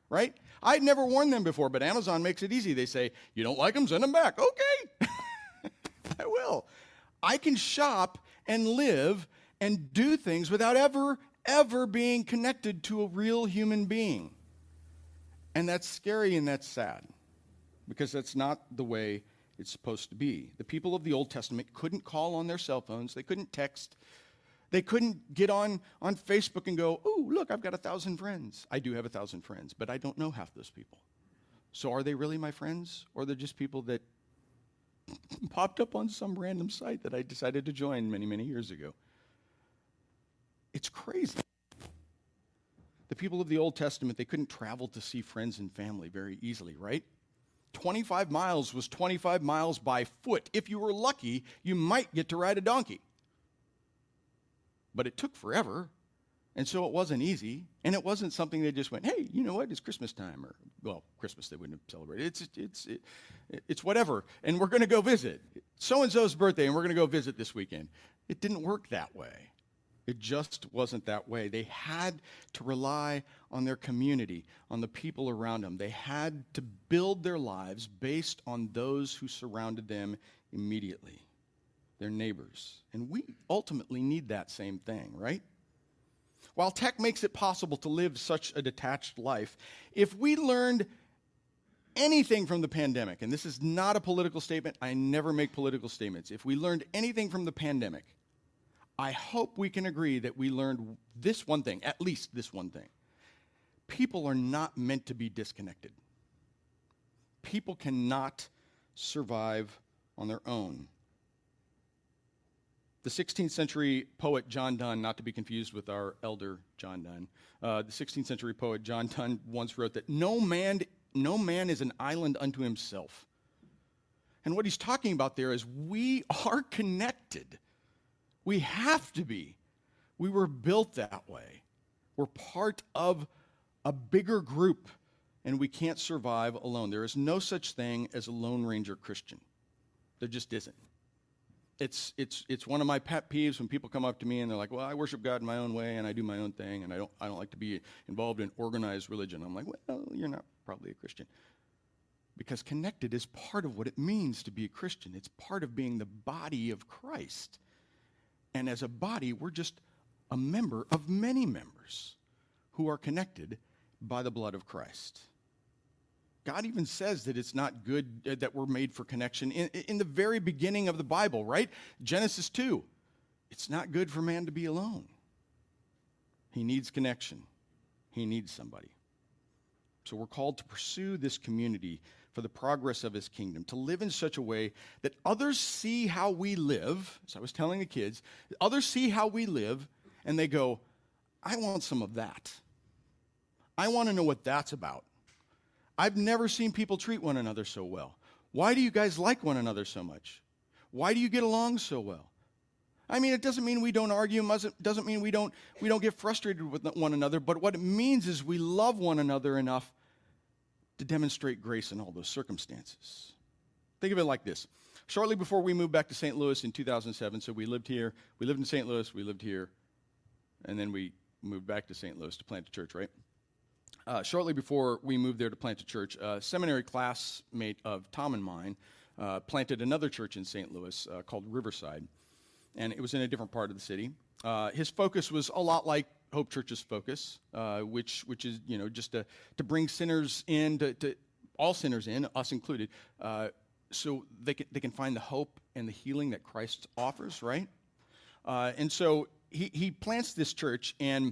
right? I'd never worn them before, but Amazon makes it easy. They say, you don't like them, send them back. Okay, I will. I can shop and live and do things without ever, ever being connected to a real human being. And that's scary and that's sad, because that's not the way it's supposed to be. The people of the Old Testament couldn't call on their cell phones. They couldn't text. They couldn't get on, on Facebook and go, oh, look, I've got a thousand friends. I do have a thousand friends, but I don't know half those people. So are they really my friends? Or they're just people that popped up on some random site that I decided to join many, many years ago? It's crazy. The people of the Old Testament, they couldn't travel to see friends and family very easily, right? twenty-five miles was twenty-five miles by foot. If you were lucky, you might get to ride a donkey. But it took forever, and so it wasn't easy, and it wasn't something they just went, hey, you know what, it's Christmas time, or, well, Christmas they wouldn't have celebrated. It's, it's, it, it's whatever, and we're going to go visit. So-and-so's birthday, and we're going to go visit this weekend. It didn't work that way. It just wasn't that way. They had to rely on their community, on the people around them. They had to build their lives based on those who surrounded them immediately, their neighbors. And we ultimately need that same thing, right? While tech makes it possible to live such a detached life, if we learned anything from the pandemic, and this is not a political statement, I never make political statements. If we learned anything from the pandemic, I hope we can agree that we learned this one thing, at least this one thing. People are not meant to be disconnected. People cannot survive on their own. The sixteenth century poet John Donne, not to be confused with our elder John Donne, uh, the sixteenth century poet John Donne once wrote that no man, no man is an island unto himself. And what he's talking about there is we are connected. We have to be. We were built that way. We're part of a bigger group, and we can't survive alone. There is no such thing as a Lone Ranger Christian. There just isn't. It's, it's, it's one of my pet peeves when people come up to me and they're like, well, I worship God in my own way, and I do my own thing, and I don't, I don't like to be involved in organized religion. I'm like, well, you're not probably a Christian. Because connected is part of what it means to be a Christian. It's part of being the body of Christ. And as a body, we're just a member of many members who are connected by the blood of Christ. God even says that it's not good uh, that we're made for connection in, in the very beginning of the Bible, right? Genesis two. It's not good for man to be alone. He needs connection. He needs somebody. So we're called to pursue this community for the progress of his kingdom, to live in such a way that others see how we live. As I was telling the kids, others see how we live, and they go, I want some of that. I want to know what that's about. I've never seen people treat one another so well. Why do you guys like one another so much? Why do you get along so well? I mean, it doesn't mean we don't argue, it doesn't mean we don't, we don't get frustrated with one another, but what it means is we love one another enough to demonstrate grace in all those circumstances. Think of it like this. Shortly before we moved back to Saint Louis in two thousand seven, so we lived here, we lived in Saint Louis, we lived here, and then we moved back to Saint Louis to plant a church, right? Uh, shortly before we moved there to plant a church, a seminary classmate of Tom and mine uh, planted another church in Saint Louis uh, called Riverside, and it was in a different part of the city. Uh, his focus was a lot like Hope Church's focus, uh, which which is, you know, just to, to bring sinners in, to, to all sinners in, us included, uh, so they can, they can find the hope and the healing that Christ offers, right? Uh, and so he, he plants this church, and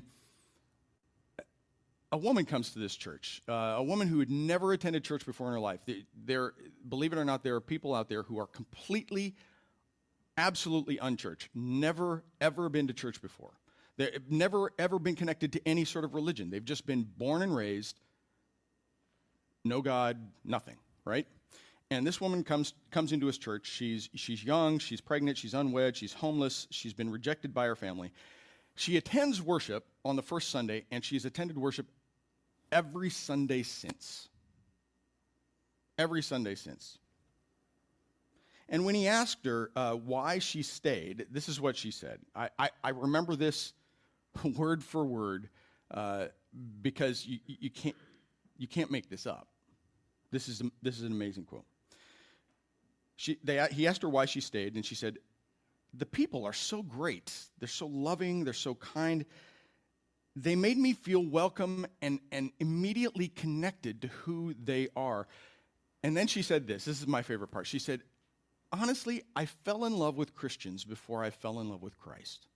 a woman comes to this church, uh, a woman who had never attended church before in her life. There, believe it or not, there are people out there who are completely, absolutely unchurched, never, ever been to church before. They've never, ever been connected to any sort of religion. They've just been born and raised, no God, nothing, right? And this woman comes comes into his church. She's, she's young, she's pregnant, she's unwed, she's homeless, she's been rejected by her family. She attends worship on the first Sunday, and she's attended worship every Sunday since. Every Sunday since. And when he asked her uh, why she stayed, this is what she said. I, I, I remember this word for word uh, because you, you can't, You can't make this up. This is, this is an amazing quote. She, they, he asked her why she stayed, and she said, the people are so great. They're so loving. They're so kind. They made me feel welcome and, and immediately connected to who they are. And then she said this. This is my favorite part. She said, honestly, I fell in love with Christians before I fell in love with Christ.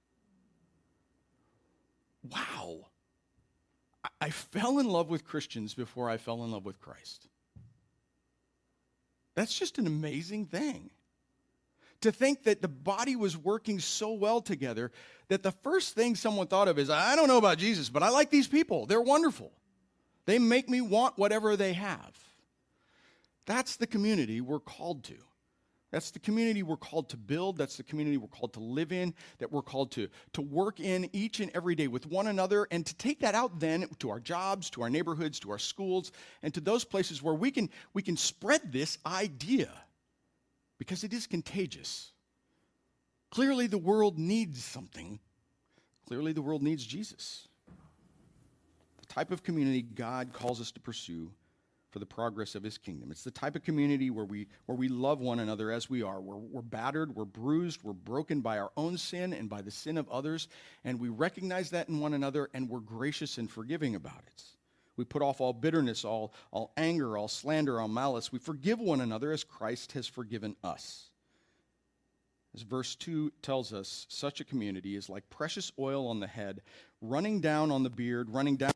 Wow. I, I fell in love with Christians before I fell in love with Christ. That's just an amazing thing. To think that the body was working so well together that the first thing someone thought of is, I don't know about Jesus, but I like these people. They're wonderful. They make me want whatever they have. That's the community we're called to. That's the community we're called to build. That's the community we're called to live in, that we're called to, to work in each and every day with one another, and to take that out then to our jobs, to our neighborhoods, to our schools, and to those places where we can, we can spread this idea, because it is contagious. Clearly the world needs something. Clearly the world needs Jesus. The type of community God calls us to pursue for the progress of his kingdom. It's the type of community where we where we love one another as we are. We're, we're battered, we're bruised, we're broken by our own sin and by the sin of others, and we recognize that in one another, and we're gracious and forgiving about it. We put off all bitterness, all, all anger, all slander, all malice. We forgive one another as Christ has forgiven us. As verse two tells us, such a community is like precious oil on the head, running down on the beard, running down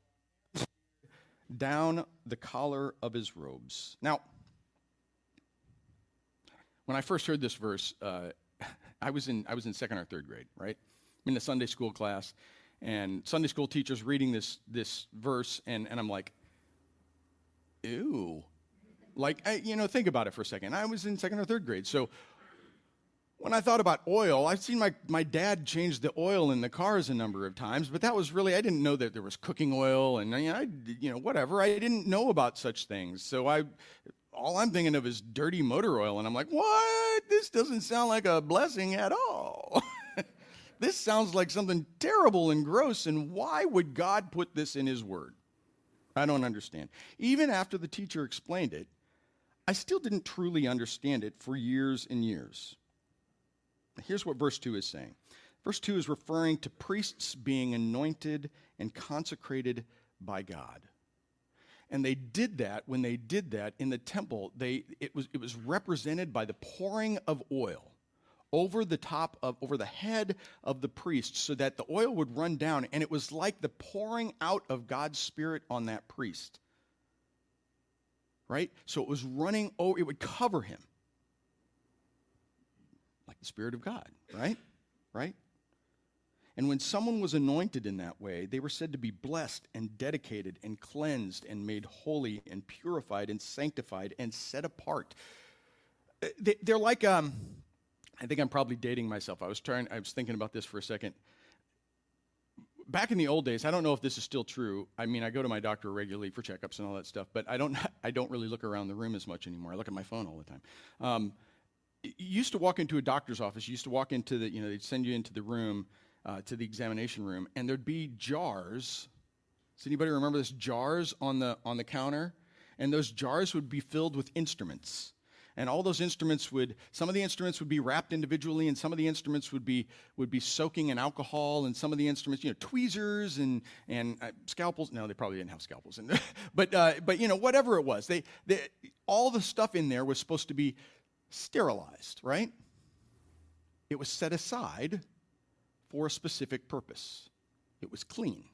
down the collar of his robes. Now, when I first heard this verse, uh, I was in I was in second or third grade, right? I'm in the Sunday school class, and Sunday school teacher's reading this this verse, and, and I'm like, ew. Like, I, you know, think about it for a second. I was in second or third grade, so when I thought about oil, I've seen my, my dad change the oil in the cars a number of times, but that was really, I didn't know that there was cooking oil and, you know, I, you know, whatever. I didn't know about such things. So I, all I'm thinking of is dirty motor oil, and I'm like, what? This doesn't sound like a blessing at all. This sounds like something terrible and gross, and why would God put this in his word? I don't understand. Even after the teacher explained it, I still didn't truly understand it for years and years. Here's what verse two is saying. Verse two is referring to priests being anointed and consecrated by God. And they did that, when they did that in the temple, they it was it was represented by the pouring of oil over the top of, over the head of the priest, so that the oil would run down, and it was like the pouring out of God's Spirit on that priest. Right? So it was running over, it would cover him. Like the Spirit of God, right? Right? And when someone was anointed in that way, they were said to be blessed and dedicated and cleansed and made holy and purified and sanctified and set apart. They're like, um, I think I'm probably dating myself. I was trying, I was thinking about this for a second. Back in the old days, I don't know if this is still true. I mean, I go to my doctor regularly for checkups and all that stuff, but I don't, I don't really look around the room as much anymore. I look at my phone all the time. Um, You used to walk into a doctor's office. You used to walk into the, you know, they'd send you into the room, uh, to the examination room, and there'd be jars. Does anybody remember this? Jars on the on the counter, and those jars would be filled with instruments, and all those instruments would. Some of the instruments would be wrapped individually, and some of the instruments would be would be soaking in alcohol, and some of the instruments, you know, tweezers and and uh, scalpels. No, they probably didn't have scalpels, in there. but uh, but you know, whatever it was, they, they all the stuff in there was supposed to be sterilized, right? It was set aside for a specific purpose. It was clean.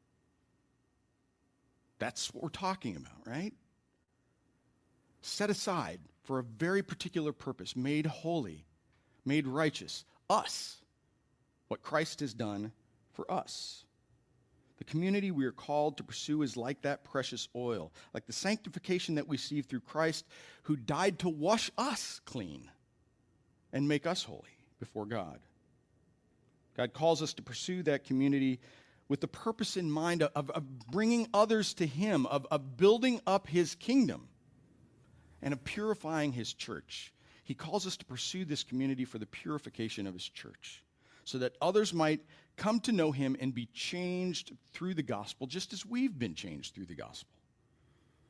That's what we're talking about, right? Set aside for a very particular purpose, made holy, made righteous. Us. What Christ has done for us. The community we are called to pursue is like that precious oil, like the sanctification that we receive through Christ, who died to wash us clean and make us holy before God. God calls us to pursue that community with the purpose in mind of, of bringing others to him, of, of building up his kingdom, and of purifying his church. He calls us to pursue this community for the purification of his church, so that others might come to know him and be changed through the gospel, just as we've been changed through the gospel.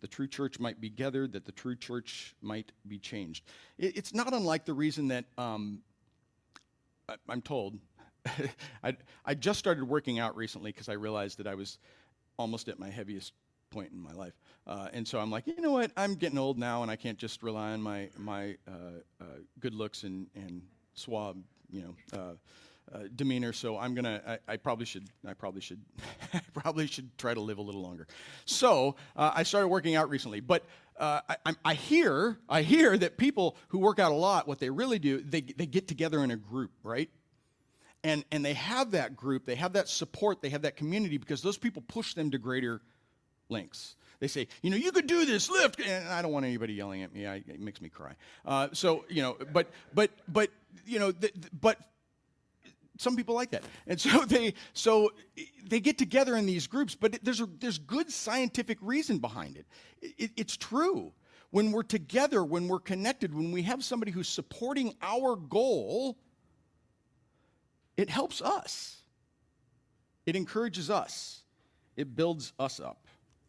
the true church might be gathered, that the true church might be changed. It, it's not unlike the reason that um, I, I'm told. I, I just started working out recently because I realized that I was almost at my heaviest point in my life. Uh, and so I'm like, you know what? I'm getting old now, and I can't just rely on my my uh, uh, good looks and, and suave, you know, uh, uh, demeanor. So I'm gonna. I, I probably should. I probably should. I probably should try to live a little longer. So uh, I started working out recently, but. Uh, I, I, I hear, I hear that people who work out a lot, what they really do, they they get together in a group, right? And and they have that group, they have that support, they have that community because those people push them to greater lengths. They say, you know, you could do this, lift, and I don't want anybody yelling at me. I, it makes me cry. Uh, so you know, but but but you know, th- th- but. Some people like that, and so they so they get together in these groups. But there's a, there's good scientific reason behind it. it. It's true. When we're together, when we're connected, when we have somebody who's supporting our goal, it helps us. It encourages us. It builds us up.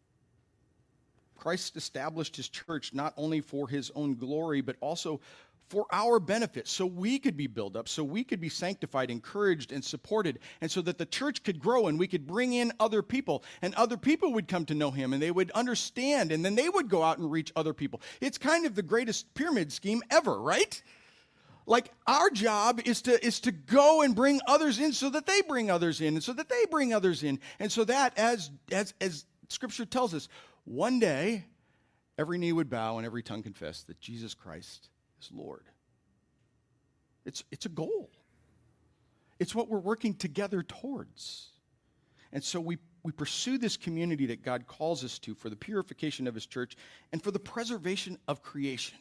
Christ established his church not only for his own glory, but also for our benefit, so we could be built up, so we could be sanctified, encouraged, and supported, and so that the church could grow and we could bring in other people, and other people would come to know him, and they would understand, and then they would go out and reach other people. It's kind of the greatest pyramid scheme ever, right? Like, our job is to is to go and bring others in so that they bring others in, and so that they bring others in, and so that, as as as Scripture tells us, one day, every knee would bow and every tongue confess that Jesus Christ is Lord. It's, it's a goal. It's what we're working together towards. And so we, we pursue this community that God calls us to for the purification of his church and for the preservation of creation.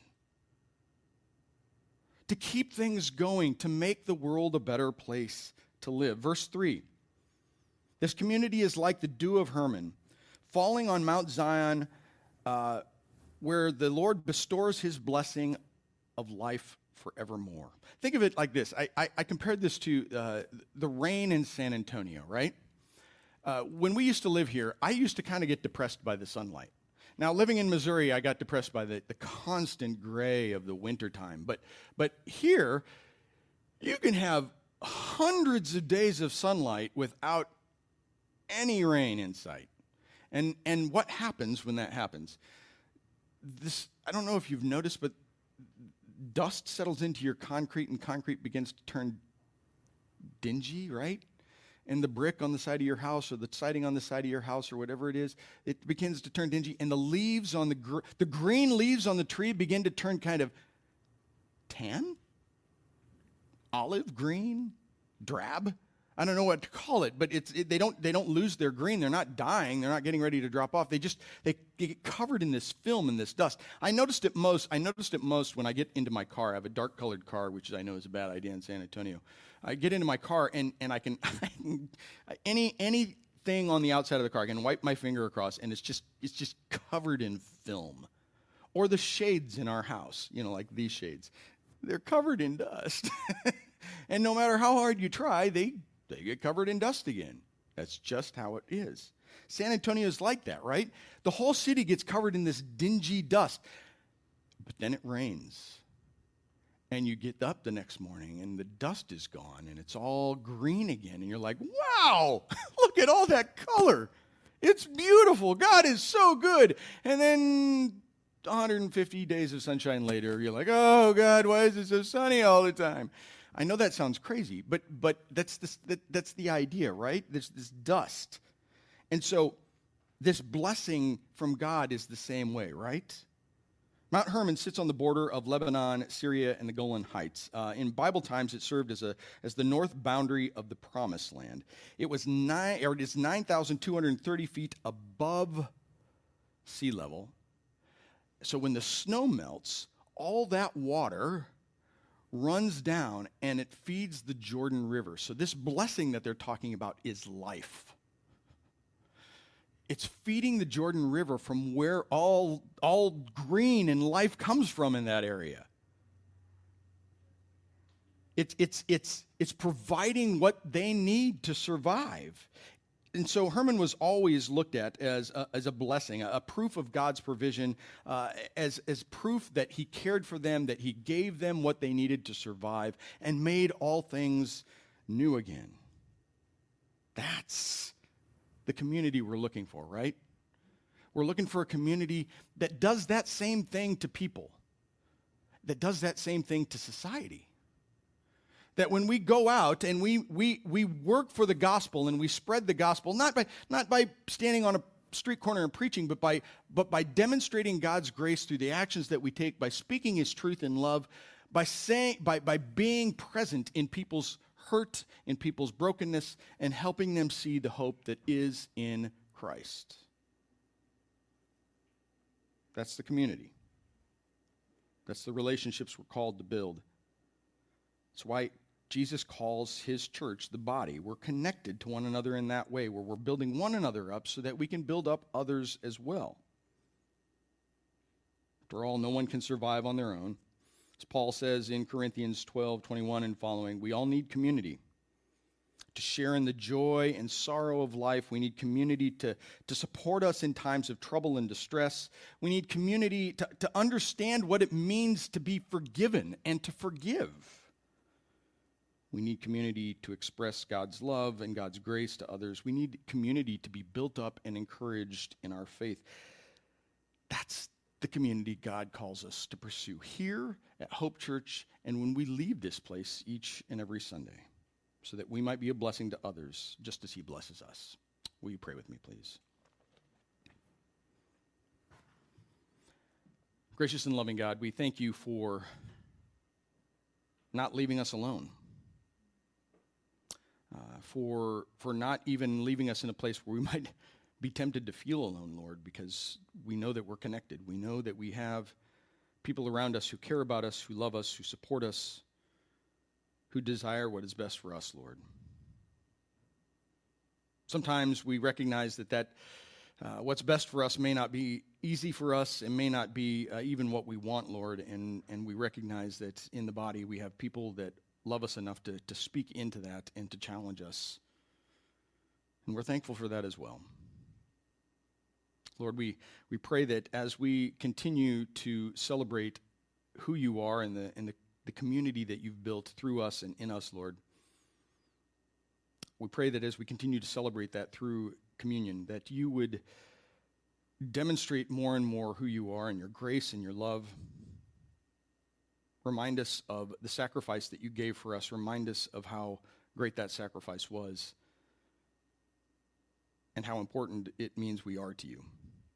To keep things going, to make the world a better place to live. Verse three, this community is like the dew of Hermon, falling on Mount Zion, uh, where the Lord bestows his blessing of life forevermore. Think of it like this. I, I, I compared this to uh, the rain in San Antonio, right? Uh, when we used to live here, I used to kind of get depressed by the sunlight. Now, living in Missouri, I got depressed by the, the constant gray of the wintertime. But, but here, you can have hundreds of days of sunlight without any rain in sight. And, and what happens when that happens? This, I don't know if you've noticed, but dust settles into your concrete, and concrete begins to turn dingy, right? And the brick on the side of your house, or the siding on the side of your house, or whatever it is, it begins to turn dingy. And the leaves on the gr- the green leaves on the tree begin to turn kind of tan, olive green, drab. I don't know what to call it, but it's it, they don't they don't lose their green. They're not dying. They're not getting ready to drop off. They just they get covered in this film and this dust. I noticed it most. I noticed it most when I get into my car. I have a dark colored car, which I know is a bad idea in San Antonio. I get into my car and and I can, I can any anything on the outside of the car, I can wipe my finger across, and it's just it's just covered in film. Or the shades in our house, you know, like these shades, they're covered in dust. And no matter how hard you try, they They get covered in dust again. That's just how it is. San Antonio is like that, right? The whole city gets covered in this dingy dust. But then it rains. And you get up the next morning and the dust is gone and it's all green again. And you're like, wow, look at all that color. It's beautiful. God is so good. And then one hundred fifty days of sunshine later, you're like, oh, God, why is it so sunny all the time? I know that sounds crazy, but but that's this, that, that's the idea, right? There's this dust. And so this blessing from God is the same way, right? Mount Hermon sits on the border of Lebanon, Syria, and the Golan Heights. Uh, in Bible times, it served as a as the north boundary of the Promised Land. It was nine, or it is nine thousand two hundred thirty feet above sea level. So when the snow melts, all that water runs down and it feeds the Jordan River. So this blessing that they're talking about is life. It's feeding the Jordan River from where all, all green and life comes from in that area. It's, it's, it's, it's providing what they need to survive. and so Herman was always looked at as a, as a blessing, a, a proof of God's provision, uh, as, as proof that he cared for them, that he gave them what they needed to survive, and made all things new again. That's the community we're looking for, right? We're looking for a community that does that same thing to people, that does that same thing to society. That when we go out and we we we work for the gospel and we spread the gospel, not by not by standing on a street corner and preaching, but by but by demonstrating God's grace through the actions that we take, by speaking his truth in love, by saying by, by being present in people's hurt, in people's brokenness, and helping them see the hope that is in Christ. That's the community. That's the relationships we're called to build. That's why Jesus calls his church the body. We're connected to one another in that way, where we're building one another up so that we can build up others as well. After all, no one can survive on their own. As Paul says in Corinthians twelve twenty-one and following, we all need community. To share in the joy and sorrow of life, we need community to, to support us in times of trouble and distress. We need community to, to understand what it means to be forgiven and to forgive. We need community to express God's love and God's grace to others. We need community to be built up and encouraged in our faith. That's the community God calls us to pursue here at Hope Church and when we leave this place each and every Sunday, so that we might be a blessing to others just as he blesses us. Will you pray with me, please? Gracious and loving God, we thank you for not leaving us alone. Uh, for for not even leaving us in a place where we might be tempted to feel alone, Lord, because we know that we're connected. We know that we have people around us who care about us, who love us, who support us, who desire what is best for us, Lord. Sometimes we recognize that, that uh, what's best for us may not be easy for us and may not be uh, even what we want, Lord, and, and we recognize that in the body we have people that love us enough to, to speak into that and to challenge us. And we're thankful for that as well. Lord, we, we pray that as we continue to celebrate who you are and the, and the, the community that you've built through us and in us, Lord, we pray that as we continue to celebrate that through communion, that you would demonstrate more and more who you are and your grace and your love. Remind us of the sacrifice that you gave for us. Remind us of how great that sacrifice was and how important it means we are to you.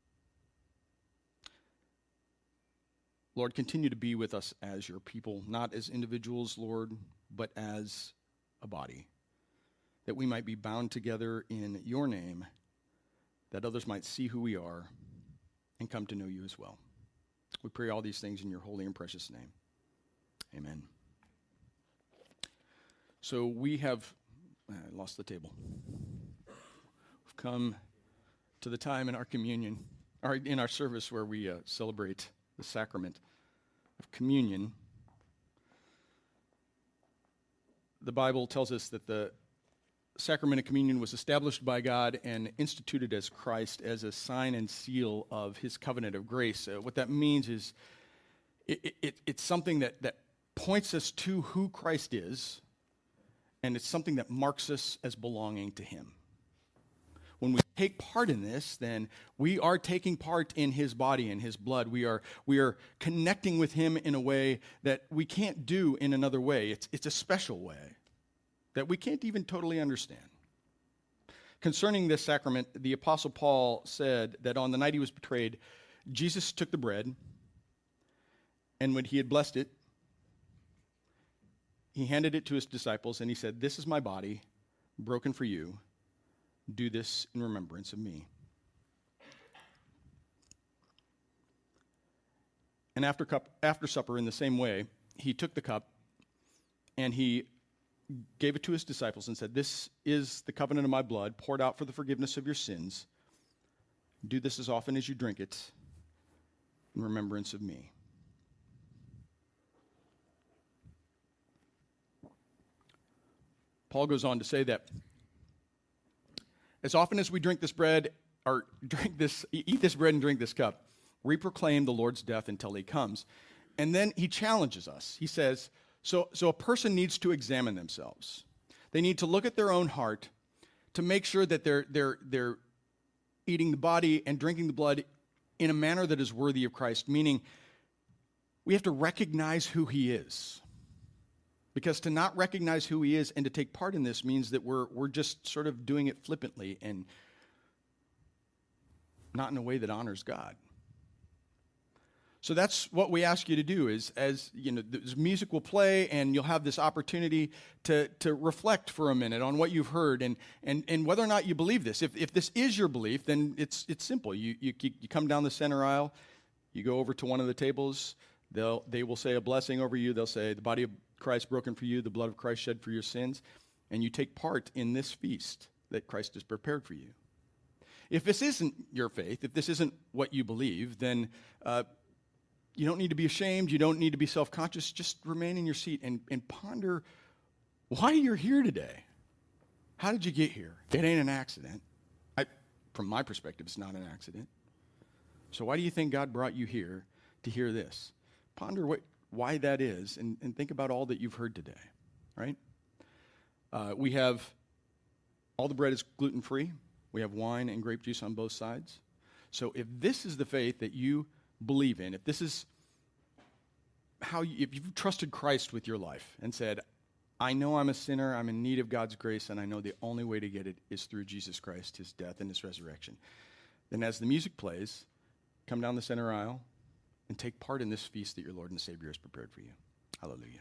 Lord, continue to be with us as your people, not as individuals, Lord, but as a body, that we might be bound together in your name, that others might see who we are and come to know you as well. We pray all these things in your holy and precious name. Amen. So we have, I lost the table. We've come to the time in our communion, or in our service where we uh, celebrate the sacrament of communion. The Bible tells us that the sacrament of communion was established by God and instituted as Christ as a sign and seal of his covenant of grace. Uh, what that means is it, it, it's something that, that points us to who Christ is, and it's something that marks us as belonging to him. When we take part in this, then we are taking part in his body and his blood. We are we are connecting with him in a way that we can't do in another way. It's it's a special way that we can't even totally understand. Concerning this sacrament, the Apostle Paul said that on the night he was betrayed, Jesus took the bread, and when he had blessed it, he handed it to his disciples, and he said, "This is my body, broken for you. Do this in remembrance of me." And after cup, after supper, in the same way, he took the cup, and he gave it to his disciples and said, "This is the covenant of my blood, poured out for the forgiveness of your sins. Do this as often as you drink it in remembrance of me." Paul goes on to say that As often as we drink this bread, or drink this, eat this bread and drink this cup, we proclaim the Lord's death until he comes. And then he challenges us. He says, so, so a person needs to examine themselves. They need to look at their own heart to make sure that they're, they're, they're eating the body and drinking the blood in a manner that is worthy of Christ, meaning we have to recognize who he is. Because to not recognize who he is and to take part in this means that we're, we're just sort of doing it flippantly and not in a way that honors God. So that's what we ask you to do is, as you know, the music will play and you'll have this opportunity to, to reflect for a minute on what you've heard and, and, and whether or not you believe this. If, if this is your belief, then it's, it's simple. You, you, you come down the center aisle, you go over to one of the tables, they'll, they will say a blessing over you. They'll say, the body of Christ broken for you, the blood of Christ shed for your sins, and you take part in this feast that Christ has prepared for you. If this isn't your faith, if this isn't what you believe, then uh, you don't need to be ashamed. You don't need to be self-conscious. Just remain in your seat and, and ponder why you're here today. How did you get here? It ain't an accident. I, from my perspective, it's not an accident. So why do you think God brought you here to hear this? Ponder what, why that is and, and think about all that you've heard today, right? Uh, we have, all the bread is gluten-free. We have wine and grape juice on both sides. So if this is the faith that you believe in, if this is how you, if you've trusted Christ with your life and said, I know I'm a sinner, I'm in need of God's grace, and I know the only way to get it is through Jesus Christ, his death and his resurrection, then as the music plays, come down the center aisle and take part in this feast that your Lord and Savior has prepared for you. Hallelujah.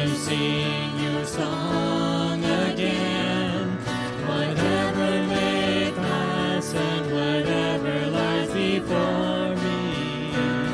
to sing your song again. Whatever may pass and whatever lies before me,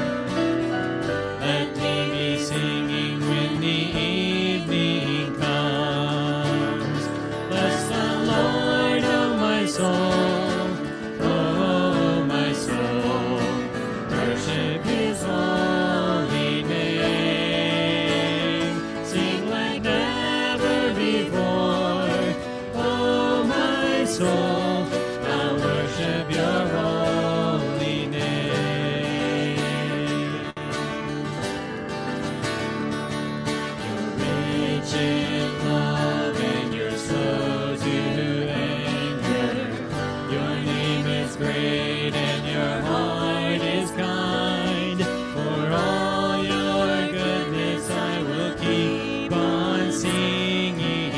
let me be singing when the evening comes. Bless the Lord, oh my soul, oh my soul, worship His holy name. Sing like never before, oh my soul, I'll worship your holy name. You're rich in love and you're slow to anger. Your name is great and your heart is kind. For all your goodness I will keep on singing.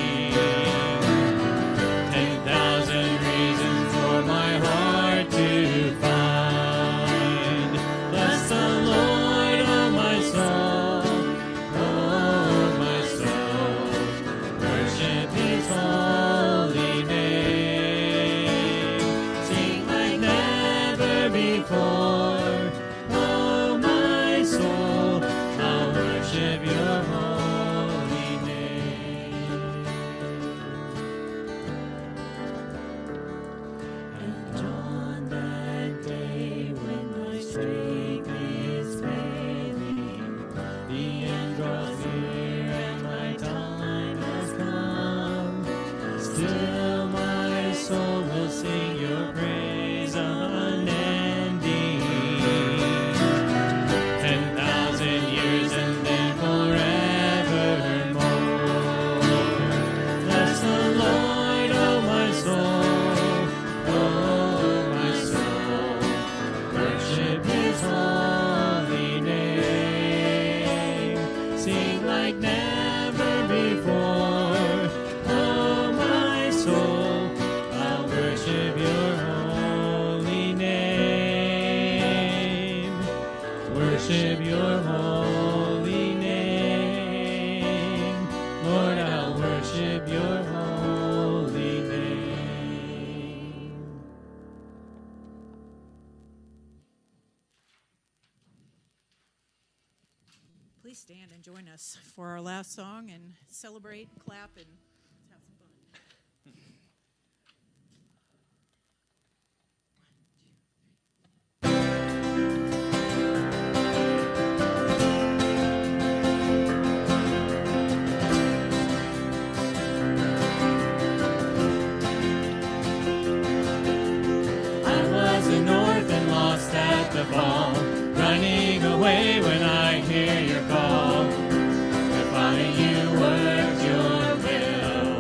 Ten thousand reasons for my heart to find. Bless the Lord, oh my soul, oh my soul, worship His holy name. Sing like never before, oh my soul, I'll worship your holy name. And on that day when my strength is failing, the end draws near and my time has come, still my soul will sing your praise unending. Ten thousand years and then forevermore. Bless the Lord, oh my soul, oh my soul, worship His holy name. Sing like never before, oh my soul, I'll worship your holy name. Worship your holy name. Lord, I'll worship your holy name. Please stand and join us for our last song and celebrate, clap, and have some fun. I was an orphan lost at the fall, running away when I hear your call. But Father, you worked your will.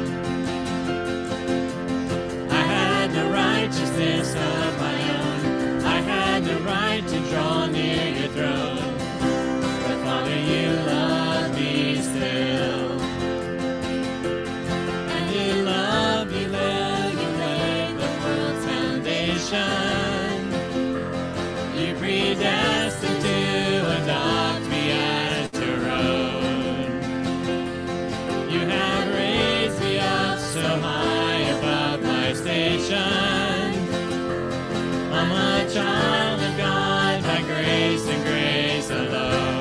I had no righteousness of my own. I had no right to draw near your throne. But Father, you love me still. And you love, you live, you laid the world's foundation. You predestined to adopt me as your own. You have raised me up so high above my station. I'm a child of God by grace and grace alone.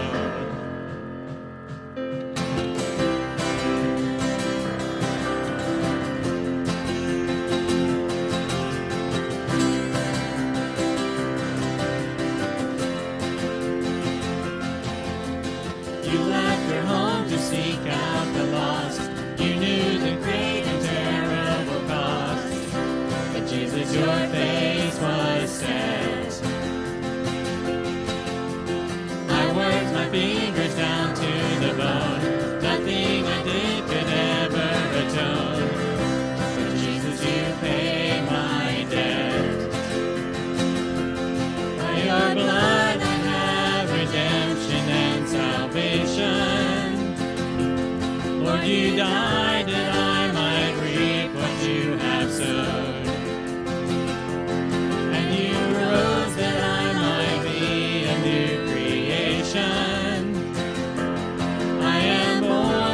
You left your home to seek out the lost. You knew the great and terrible cost. But Jesus, your face was set. I worked my fingers down to the bone. Nothing I did could ever atone. But Jesus, you paid my debt. By your blood I have redemption and salvation. Lord, you died that I might reap what you have sown. And you rose that I might be a new creation. I am born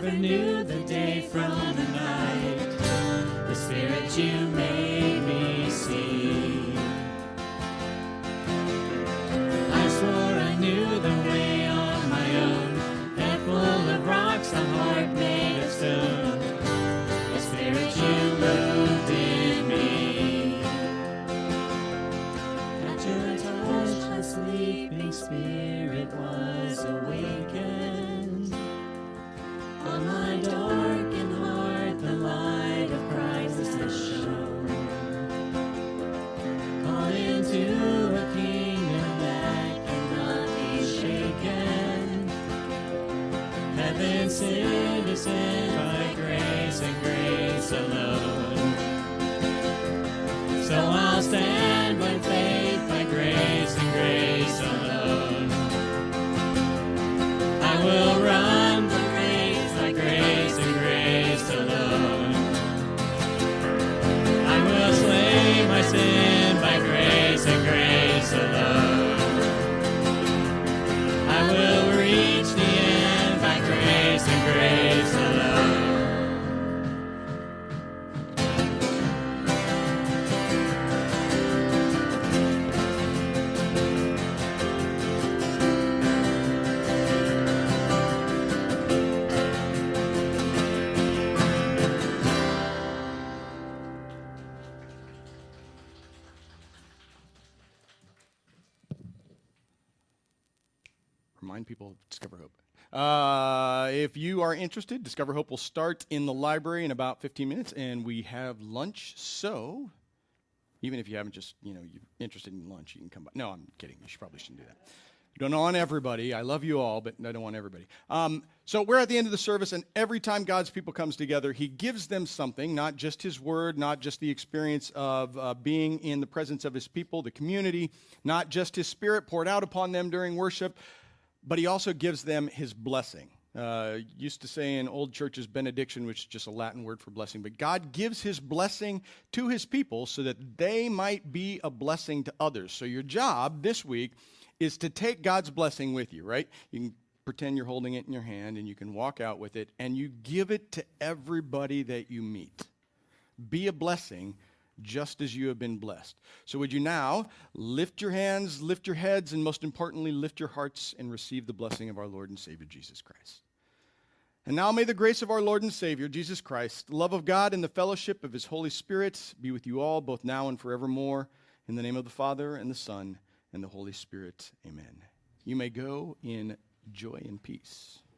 renew the day from the night. The Spirit you made me see. I swore I knew the way on my own. Head full of rocks, a heart made of stone. The Spirit you moved in me. At your touch, the sleeping spirit was awakened. On my darkened heart, the light of Christ has shone. Called into a kingdom that cannot be shaken. Heaven's citizen by grace and grace alone. So I'll stand by faith, by grace and grace alone. I will run the race by grace and grace alone. I will slay my sin by grace and grace alone. I will reach the end by grace and grace alone. Remind people of Discover Hope. Uh, if you are interested, Discover Hope will start in the library in about fifteen minutes, and we have lunch. So, even if you haven't just, you know, you're interested in lunch, you can come by. No, I'm kidding. You should, probably shouldn't do that. Don't want everybody. I love you all, but I don't want everybody. Um, so we're at the end of the service, and every time God's people comes together, he gives them something, not just his word, not just the experience of uh, being in the presence of his people, the community, not just his spirit poured out upon them during worship, but he also gives them his blessing. Uh, used to say in old churches benediction, which is just a Latin word for blessing, but God gives his blessing to his people so that they might be a blessing to others. So your job this week is to take God's blessing with you, right? You can pretend you're holding it in your hand and you can walk out with it and you give it to everybody that you meet. Be a blessing just as you have been blessed. So would you now lift your hands, lift your heads, and most importantly, lift your hearts and receive the blessing of our Lord and Savior, Jesus Christ. And now may the grace of our Lord and Savior, Jesus Christ, the love of God, and the fellowship of his Holy Spirit be with you all, both now and forevermore. In the name of the Father, and the Son, and the Holy Spirit. Amen. You may go in joy and peace.